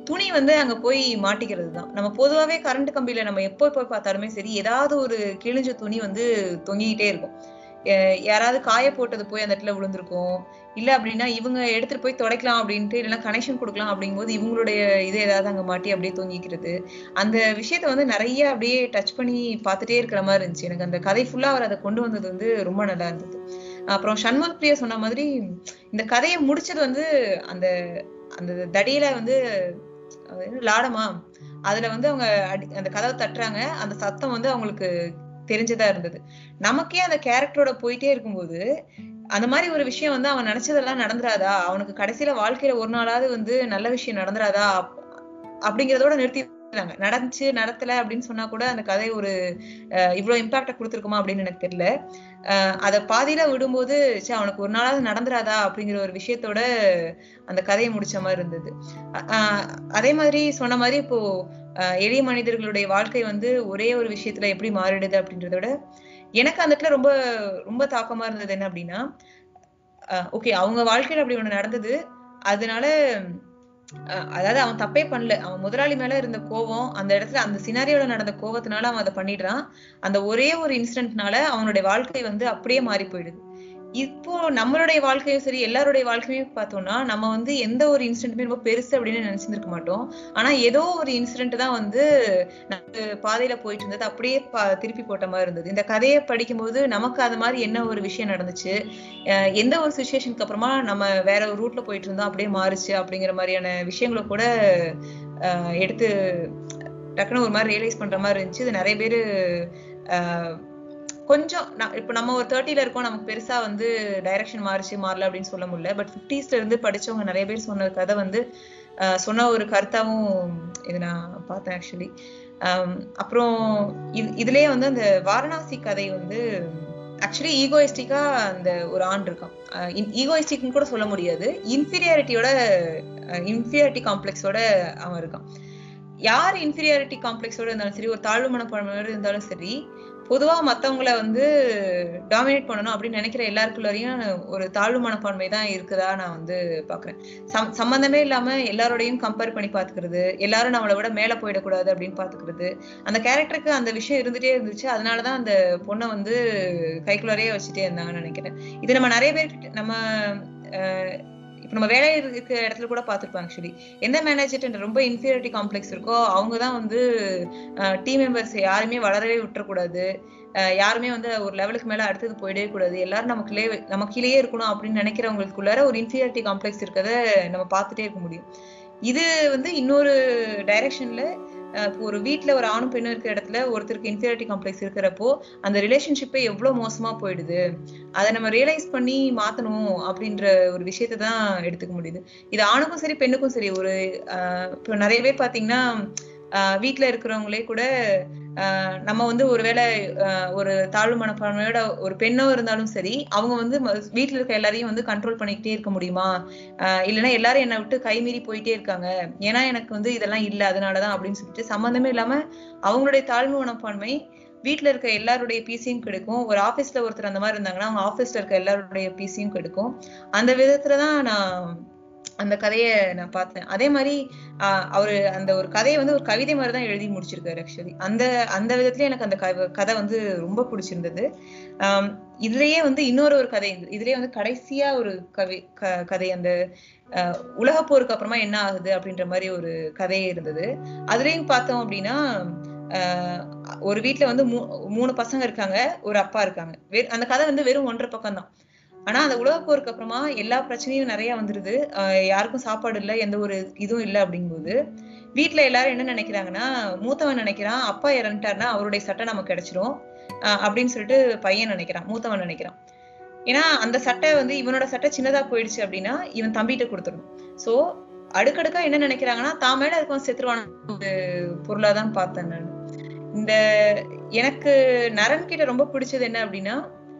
துணி வந்து அங்க போய் மாட்டிக்கிறது தான். நம்ம பொதுவாவே கரண்ட் கம்பியில நம்ம எப்போ போய் பார்த்தாலுமே சரி, ஏதாவது ஒரு கிழிஞ்ச துணி வந்து தொங்கிக்கிட்டே இருக்கும். யாராவது காய போட்டது போய் அந்த இடத்துல விழுந்திருக்கும், இல்ல அப்படின்னா இவங்க எடுத்துட்டு போய் துடைக்கலாம் அப்படின்ட்டு இல்லைன்னா கனெக்ஷன் கொடுக்கலாம் அப்படிங்கும்போது இவங்களுடைய இது ஏதாவது அங்க மாட்டி அப்படியே தொங்கிக்கிறது. அந்த விஷயத்த வந்து நிறைய அப்படியே டச் பண்ணி பார்த்துட்டே இருக்கிற மாதிரி இருந்துச்சு. எனக்கு அந்த கதை ஃபுல்லா அவர் அதை கொண்டு வந்தது வந்து ரொம்ப நல்லா இருந்தது. அப்புறம் சண்முக பிரியா சொன்ன மாதிரி இந்த கதையை முடிச்சது வந்து அந்த அந்த தடியில வந்து லாடமா அதுல வந்து அவங்க அடி அந்த கதவை தட்டுறாங்க, அந்த சத்தம் வந்து அவங்களுக்கு தெரிஞ்சதா இருந்தது. நமக்கே அந்த கேரக்டரோட போயிட்டே இருக்கும்போது அந்த மாதிரி ஒரு விஷயம் வந்து அவன் நினைச்சதெல்லாம் நடந்துராதா, அவனுக்கு கடைசியில வாழ்க்கையில ஒரு நாளாவது வந்து நல்ல விஷயம் நடந்துராதா அப்படிங்கறதோட நிறுத்தி நடந்துச்சு நடத்தல அப்படின்னு சொன்னா கூட அந்த கதை ஒரு இவ்வளவு இம்பாக்ட கொடுத்துருக்குமா அப்படின்னு எனக்கு தெரியல. அஹ் அத பாதியில விடும்போது அவனுக்கு ஒரு நாளாவது நடந்துராதா அப்படிங்கிற ஒரு விஷயத்தோட அந்த கதையை முடிச்ச மாதிரி இருந்தது. அஹ் அதே மாதிரி சொன்ன மாதிரி இப்போ அஹ் எளிய மனிதர்களுடைய வாழ்க்கை வந்து ஒரே ஒரு விஷயத்துல எப்படி மாறிடுது அப்படின்றத விட எனக்கு அந்த இடத்துல ரொம்ப ரொம்ப தாக்கமா இருந்தது என்ன அப்படின்னா, அஹ் ஓகே அவங்க வாழ்க்கையில அப்படி ஒண்ணு நடந்தது, அதனால அதாவது அவன் தப்பே பண்ணல, அவன் முதலாளி மேல இருந்த கோவம் அந்த இடத்துல அந்த சினாரியோல நடந்த கோவத்தினால அவன் அதை பண்ணிடுறான். அந்த ஒரே ஒரு இன்சிடென்ட்னால அவனுடைய வாழ்க்கை வந்து அப்படியே மாறி போயிடுது. இப்போ நம்மளுடைய வாழ்க்கையும் சரி எல்லாருடைய வாழ்க்கையும் பார்த்தோம்னா நம்ம வந்து எந்த ஒரு இன்சிடென்ட்டுமே ரொம்ப பெருசு அப்படின்னு நினைச்சிருக்க மாட்டோம். ஆனா ஏதோ ஒரு இன்சிடென்ட் தான் வந்து நமக்கு பாதையில போயிட்டு இருந்தது அப்படியே திருப்பி போட்ட மாதிரி இருந்தது. இந்த கதையை படிக்கும்போது நமக்கு அது மாதிரி என்ன ஒரு விஷயம் நடந்துச்சு, எந்த ஒரு சிச்சுவேஷனுக்கு அப்புறமா நம்ம வேற ஒரு ரூட்ல போயிட்டு இருந்தோம் அப்படியே மாறுச்சு அப்படிங்கிற மாதிரியான விஷயங்களை கூட அஹ் எடுத்து டக்குன்னு ஒரு மாதிரி ரியலைஸ் பண்ற மாதிரி இருந்துச்சு. இது நிறைய பேரு அஹ் கொஞ்சம் இப்ப நம்ம ஒரு தேர்ட்டில இருக்கோம், நமக்கு பெருசா வந்து டைரக்ஷன் மாறிச்சு மாறல அப்படின்னு சொல்ல முடியல. பட் பிப்டிஸ்ல இருந்து படிச்சவங்க நிறைய பேர் சொன்ன கதை வந்து அஹ் சொன்ன ஒரு கருத்தாவும் இது நான் பார்த்தேன் ஆக்சுவலி. அஹ் அப்புறம் இது இதுலயே வந்து அந்த வாரணாசி கதை வந்து ஆக்சுவலி ஈகோயிஸ்டிக்கா அந்த ஒரு ஆண் இருக்கான். ஈகோயிஸ்டிக்னு கூட சொல்ல முடியாது, இன்ஃபீரியாரிட்டியோட இன்ஃபீரியாரிட்டி காம்ப்ளெக்ஸோட அவன் இருக்கான். யார் இன்ஃபீரியாரிட்டி காம்ப்ளெக்ஸோட இருந்தாலும் சரி, ஒரு தாழ்வு மனப்பான்மையோட இருந்தாலும் சரி, பொதுவா மத்தவங்களை வந்து டாமினேட் பண்ணணும் அப்படின்னு நினைக்கிற எல்லாருக்குள்ளரையும் ஒரு தாழ்வு மனப்பான்மை தான் இருக்குதா நான் வந்து பாக்குறேன். சம் சம்பந்தமே இல்லாம எல்லாரோடையும் கம்பேர் பண்ணி பாத்துக்கிறது, எல்லாரும் நம்மளை விட மேல போயிடக்கூடாது அப்படின்னு பாத்துக்கிறது, அந்த கேரக்டருக்கு அந்த விஷயம் இருந்துட்டே இருந்துச்சு. அதனாலதான் அந்த பொண்ணை வந்து கைக்குள்ளாரையே வச்சுட்டே இருந்தாங்கன்னு நினைக்கிறேன். இது நம்ம நிறைய பேர்கிட்ட நம்ம அஹ் இப்ப நம்ம வேலை இருக்கிற இடத்துல கூட பார்த்திருப்போம். ஆக்சுவலி எந்த மேனேஜர் ரொம்ப இன்ஃபீரியாரிட்டி காம்ப்ளெக்ஸ் இருக்கோ அவங்கதான் வந்து டீம் மெம்பர்ஸ் யாருமே வளரவே விட்டுறக்கூடாது, யாருமே வந்து ஒரு லெவலுக்கு மேல அடுத்தது போயிடவே கூடாது, எல்லாரும் நமக்குள்ளே நம்ம கீழே இருக்கணும் அப்படின்னு நினைக்கிறவங்களுக்குள்ளார ஒரு இன்ஃபீரியாரிட்டி காம்ப்ளெக்ஸ் இருக்கிறத நம்ம பார்த்துட்டே இருக்க முடியும். இது வந்து இன்னொரு டைரக்ஷன்ல ஒரு வீட்டுல ஒரு ஆணும் பெண்ணும் இருக்கிற இடத்துல ஒருத்தருக்கு இன்ஃபீரியாரிட்டி காம்ப்ளெக்ஸ் இருக்கிறப்போ அந்த ரிலேஷன்ஷிப்பே எவ்வளவு மோசமா போயிடுது, அதை நம்ம ரியலைஸ் பண்ணி மாத்தணும் அப்படின்ற ஒரு விஷயத்த தான் எடுத்துக்க முடியுது. இது ஆணுக்கும் சரி பெண்ணுக்கும் சரி. ஒரு ஆஹ் இப்போ நிறைய பேர் பாத்தீங்கன்னா ஆஹ் வீட்டுல இருக்கிறவங்களே கூட ஆஹ் நம்ம வந்து ஒருவேளை ஆஹ் ஒரு தாழ்வு மனப்பான்மையோட ஒரு பெண்ணோ இருந்தாலும் சரி, அவங்க வந்து வீட்டுல இருக்க எல்லாரையும் வந்து கண்ட்ரோல் பண்ணிக்கிட்டே இருக்க முடியுமா, ஆஹ் இல்லைன்னா எல்லாரும் என்னை விட்டு கைமீறி போயிட்டே இருக்காங்க, ஏன்னா எனக்கு வந்து இதெல்லாம் இல்லை அதனாலதான் அப்படின்னு சொல்லிட்டு சம்பந்தமே இல்லாம அவங்களுடைய தாழ்வு மனப்பான்மை வீட்டுல இருக்க எல்லாருடைய பீஸையும் கெடுக்கும். ஒரு ஆபீஸ்ல ஒருத்தர் அந்த மாதிரி இருந்தாங்கன்னா அவங்க ஆபீஸ்ல இருக்க எல்லாருடைய பீஸையும் கெடுக்கும். அந்த விதத்துலதான் நான் அந்த கதையை நான் பார்த்தேன். அதே மாதிரி ஆஹ் அவரு அந்த ஒரு கதையை வந்து ஒரு கவிதை மாதிரிதான் எழுதி முடிச்சிருக்காரு ஆக்சுவலி. அந்த அந்த விதத்துல எனக்கு அந்த கதை வந்து ரொம்ப பிடிச்சிருந்தது. ஆஹ் இதுலயே வந்து இன்னொரு ஒரு கதை, இதுலயே வந்து கடைசியா ஒரு கவி கதை அந்த அஹ் உலக போருக்கு அப்புறமா என்ன ஆகுது அப்படின்ற மாதிரி ஒரு கதையே இருந்தது. அதுலயும் பார்த்தோம் அப்படின்னா ஆஹ் ஒரு வீட்டுல வந்து மூ மூணு பசங்க இருக்காங்க, ஒரு அப்பா இருக்காங்க. அந்த கதை வந்து வெறும் ஒன்றரை பக்கம் தான். ஆனா அந்த உலக போருக்கு அப்புறமா எல்லா பிரச்சனையும் நிறைய வந்துருது, ஆஹ் யாருக்கும் சாப்பாடு இல்லை, எந்த ஒரு இதுவும் இல்லை. அப்படிங்கும்போது வீட்டுல எல்லாரும் என்ன நினைக்கிறாங்கன்னா, மூத்தவன் நினைக்கிறான் அப்பா இறந்துட்டாருன்னா அவருடைய சட்டை நமக்கு கிடைச்சிரும் ஆஹ் அப்படின்னு சொல்லிட்டு பையன் நினைக்கிறான், மூத்தவன் நினைக்கிறான். ஏன்னா அந்த சட்டை வந்து இவனோட சட்டை சின்னதா போயிடுச்சு அப்படின்னா இவன் தம்பிகிட்ட கொடுத்துடணும். சோ அடுக்கடுக்கா என்ன நினைக்கிறாங்கன்னா தான் மேல இருக்கவன் செத்துருவான ஒரு பொருளாதான் பார்த்தேன் நான். இந்த எனக்கு நரன் கிட்ட ரொம்ப பிடிச்சது என்ன அப்படின்னா,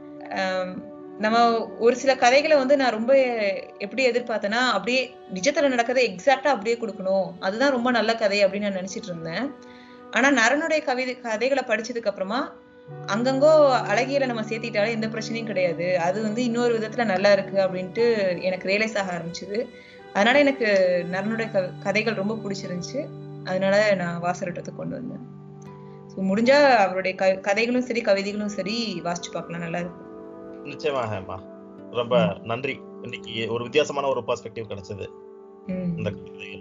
ஆஹ் நம்ம ஒரு சில கதைகளை வந்து நான் ரொம்ப எப்படி எதிர்பார்த்தேன்னா அப்படியே நிஜத்துல நடக்கதை எக்ஸாக்டா அப்படியே கொடுக்கணும், அதுதான் ரொம்ப நல்ல கதை அப்படின்னு நான் நினைச்சிட்டு இருந்தேன். ஆனா நரனுடைய கவிதை கதைகளை படிச்சதுக்கு அப்புறமா அங்கங்கோ அழகியல நம்ம சேர்த்திட்டாலே எந்த பிரச்சனையும் கிடையாது, அது வந்து இன்னொரு விதத்துல நல்லா இருக்கு அப்படின்ட்டு எனக்கு ரியலைஸ் ஆக ஆரம்பிச்சுது. அதனால எனக்கு நரனுடைய க கதைகள் ரொம்ப பிடிச்சிருந்துச்சு. அதனால நான் வாசரட்டத்துக்கு கொண்டு வந்தேன். ஸோ முடிஞ்சா அவருடைய க கதைகளும் சரி கவிதைகளும் சரி வாசிச்சு பார்க்கலாம், நல்லா இருக்கும். நிச்சயமாக ரொம்ப நன்றி. இன்னைக்கு ஒரு வித்தியாசமான ஒரு பெர்ஸ்பெக்டிவ் கிடைச்சது இந்த கதைகள்.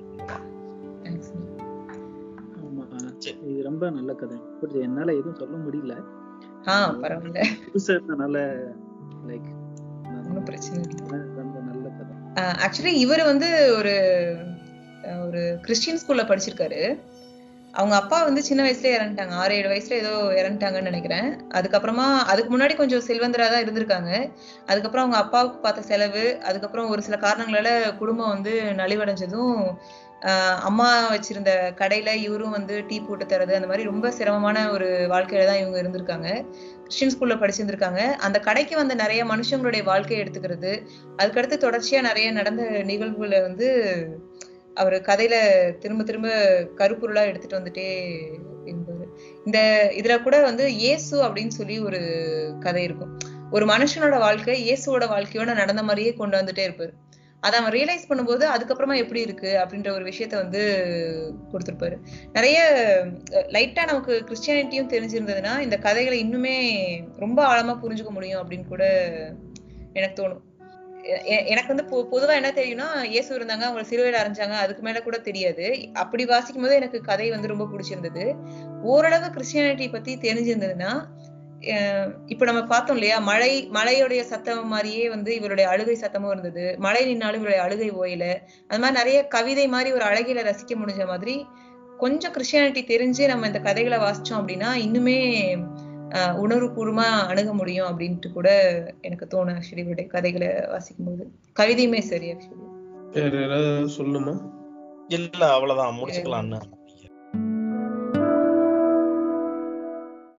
ஆமா, இது ரொம்ப நல்ல கதை. என்னால எதுவும் சொல்ல முடியல. ஆஹ் பரவாயில்ல, புதுசா இருந்தனால லைக் ஒன்றும் பிரச்சனை இல்லை. ரொம்ப நல்ல கதை. ஆக்சுவலி இவர் வந்து ஒரு ஒரு கிறிஸ்டியன் ஸ்கூல்ல படிச்சிருக்காரு. அவங்க அப்பா வந்து சின்ன வயசுல இறந்துட்டாங்க, ஆறு ஏழு வயசுல ஏதோ இறந்துட்டாங்கன்னு நினைக்கிறேன். அதுக்கப்புறமா அதுக்கு முன்னாடி கொஞ்சம் செல்வந்தரா தான் இருந்திருக்காங்க. அதுக்கப்புறம் அவங்க அப்பாவுக்கு பார்த்த செலவு, அதுக்கப்புறம் ஒரு சில காரணங்களால குடும்பம் வந்து நலிவடைஞ்சதும் ஆஹ் அம்மா வச்சிருந்த கடையில இவரும் வந்து டீ போட்டு தரது, அந்த மாதிரி ரொம்ப சிரமமான ஒரு வாழ்க்கையில தான் இவங்க இருந்திருக்காங்க. கிறிஸ்டியன் ஸ்கூல்ல படிச்சிருந்திருக்காங்க. அந்த கடைக்கு வந்த நிறைய மனுஷங்களுடைய வாழ்க்கையை எடுத்துக்கிறது, அதுக்கடுத்து தொடர்ச்சியா நிறைய நடந்த நிகழ்வுகளை வந்து அவரு கதையில திரும்ப திரும்ப கருப்பொருளா எடுத்துட்டு வந்துட்டே இருப்பாரு. இந்த இதுல கூட வந்து இயேசு அப்படின்னு சொல்லி ஒரு கதை இருக்கும். ஒரு மனுஷனோட வாழ்க்கை இயேசுவோட வாழ்க்கையோட நடந்த மாதிரியே கொண்டு வந்துட்டே இருப்பாரு. அதை அவன் ரியலைஸ் பண்ணும்போது அதுக்கப்புறமா எப்படி இருக்கு அப்படின்ற ஒரு விஷயத்த வந்து கொடுத்திருப்பாரு. நிறைய லைட்டா நமக்கு கிறிஸ்டியானிட்டியும் தெரிஞ்சிருந்ததுன்னா இந்த கதைகளை இன்னுமே ரொம்ப ஆழமா புரிஞ்சுக்க முடியும் அப்படின்னு கூட எனக்கு தோணும். எனக்கு வந்து பொதுவா என்ன தெரியும்னா, இயேசு இருந்தாங்க, அவங்க சிலுவையில அரைஞ்சாங்க, அதுக்கு மேல கூட தெரியாது. அப்படி வாசிக்கும் போது எனக்கு கதை வந்து ரொம்ப பிடிச்சிருந்தது. ஓரளவு கிறிஸ்டியானிட்டி பத்தி தெரிஞ்சிருந்ததுன்னா, இப்ப நம்ம பார்த்தோம் இல்லையா, மழை மழையுடைய சத்தம் மாதிரியே வந்து இவருடைய அழுகை சத்தமும் இருந்தது. மழை நின்னாலும் இவருடைய அழுகை ஓயல. அது மாதிரி நிறைய கவிதை மாதிரி ஒரு அழகில ரசிக்க முடிஞ்ச மாதிரி கொஞ்சம் கிறிஸ்டியானிட்டி தெரிஞ்சு நம்ம இந்த கதைகளை வாசிச்சோம் அப்படின்னா இன்னுமே ஆஹ் உணர்வு பூர்வமா அணுக முடியும் அப்படின்ட்டு கூட எனக்கு தோணும். ஆக்சுவலி இவருடைய கதைகளை வாசிக்கும் போது கவிதையுமே சரி. ஆக்சுவலி சொல்லுமா? இல்ல, அவ்வளவுதான், முடிச்சுக்கலாம்னு.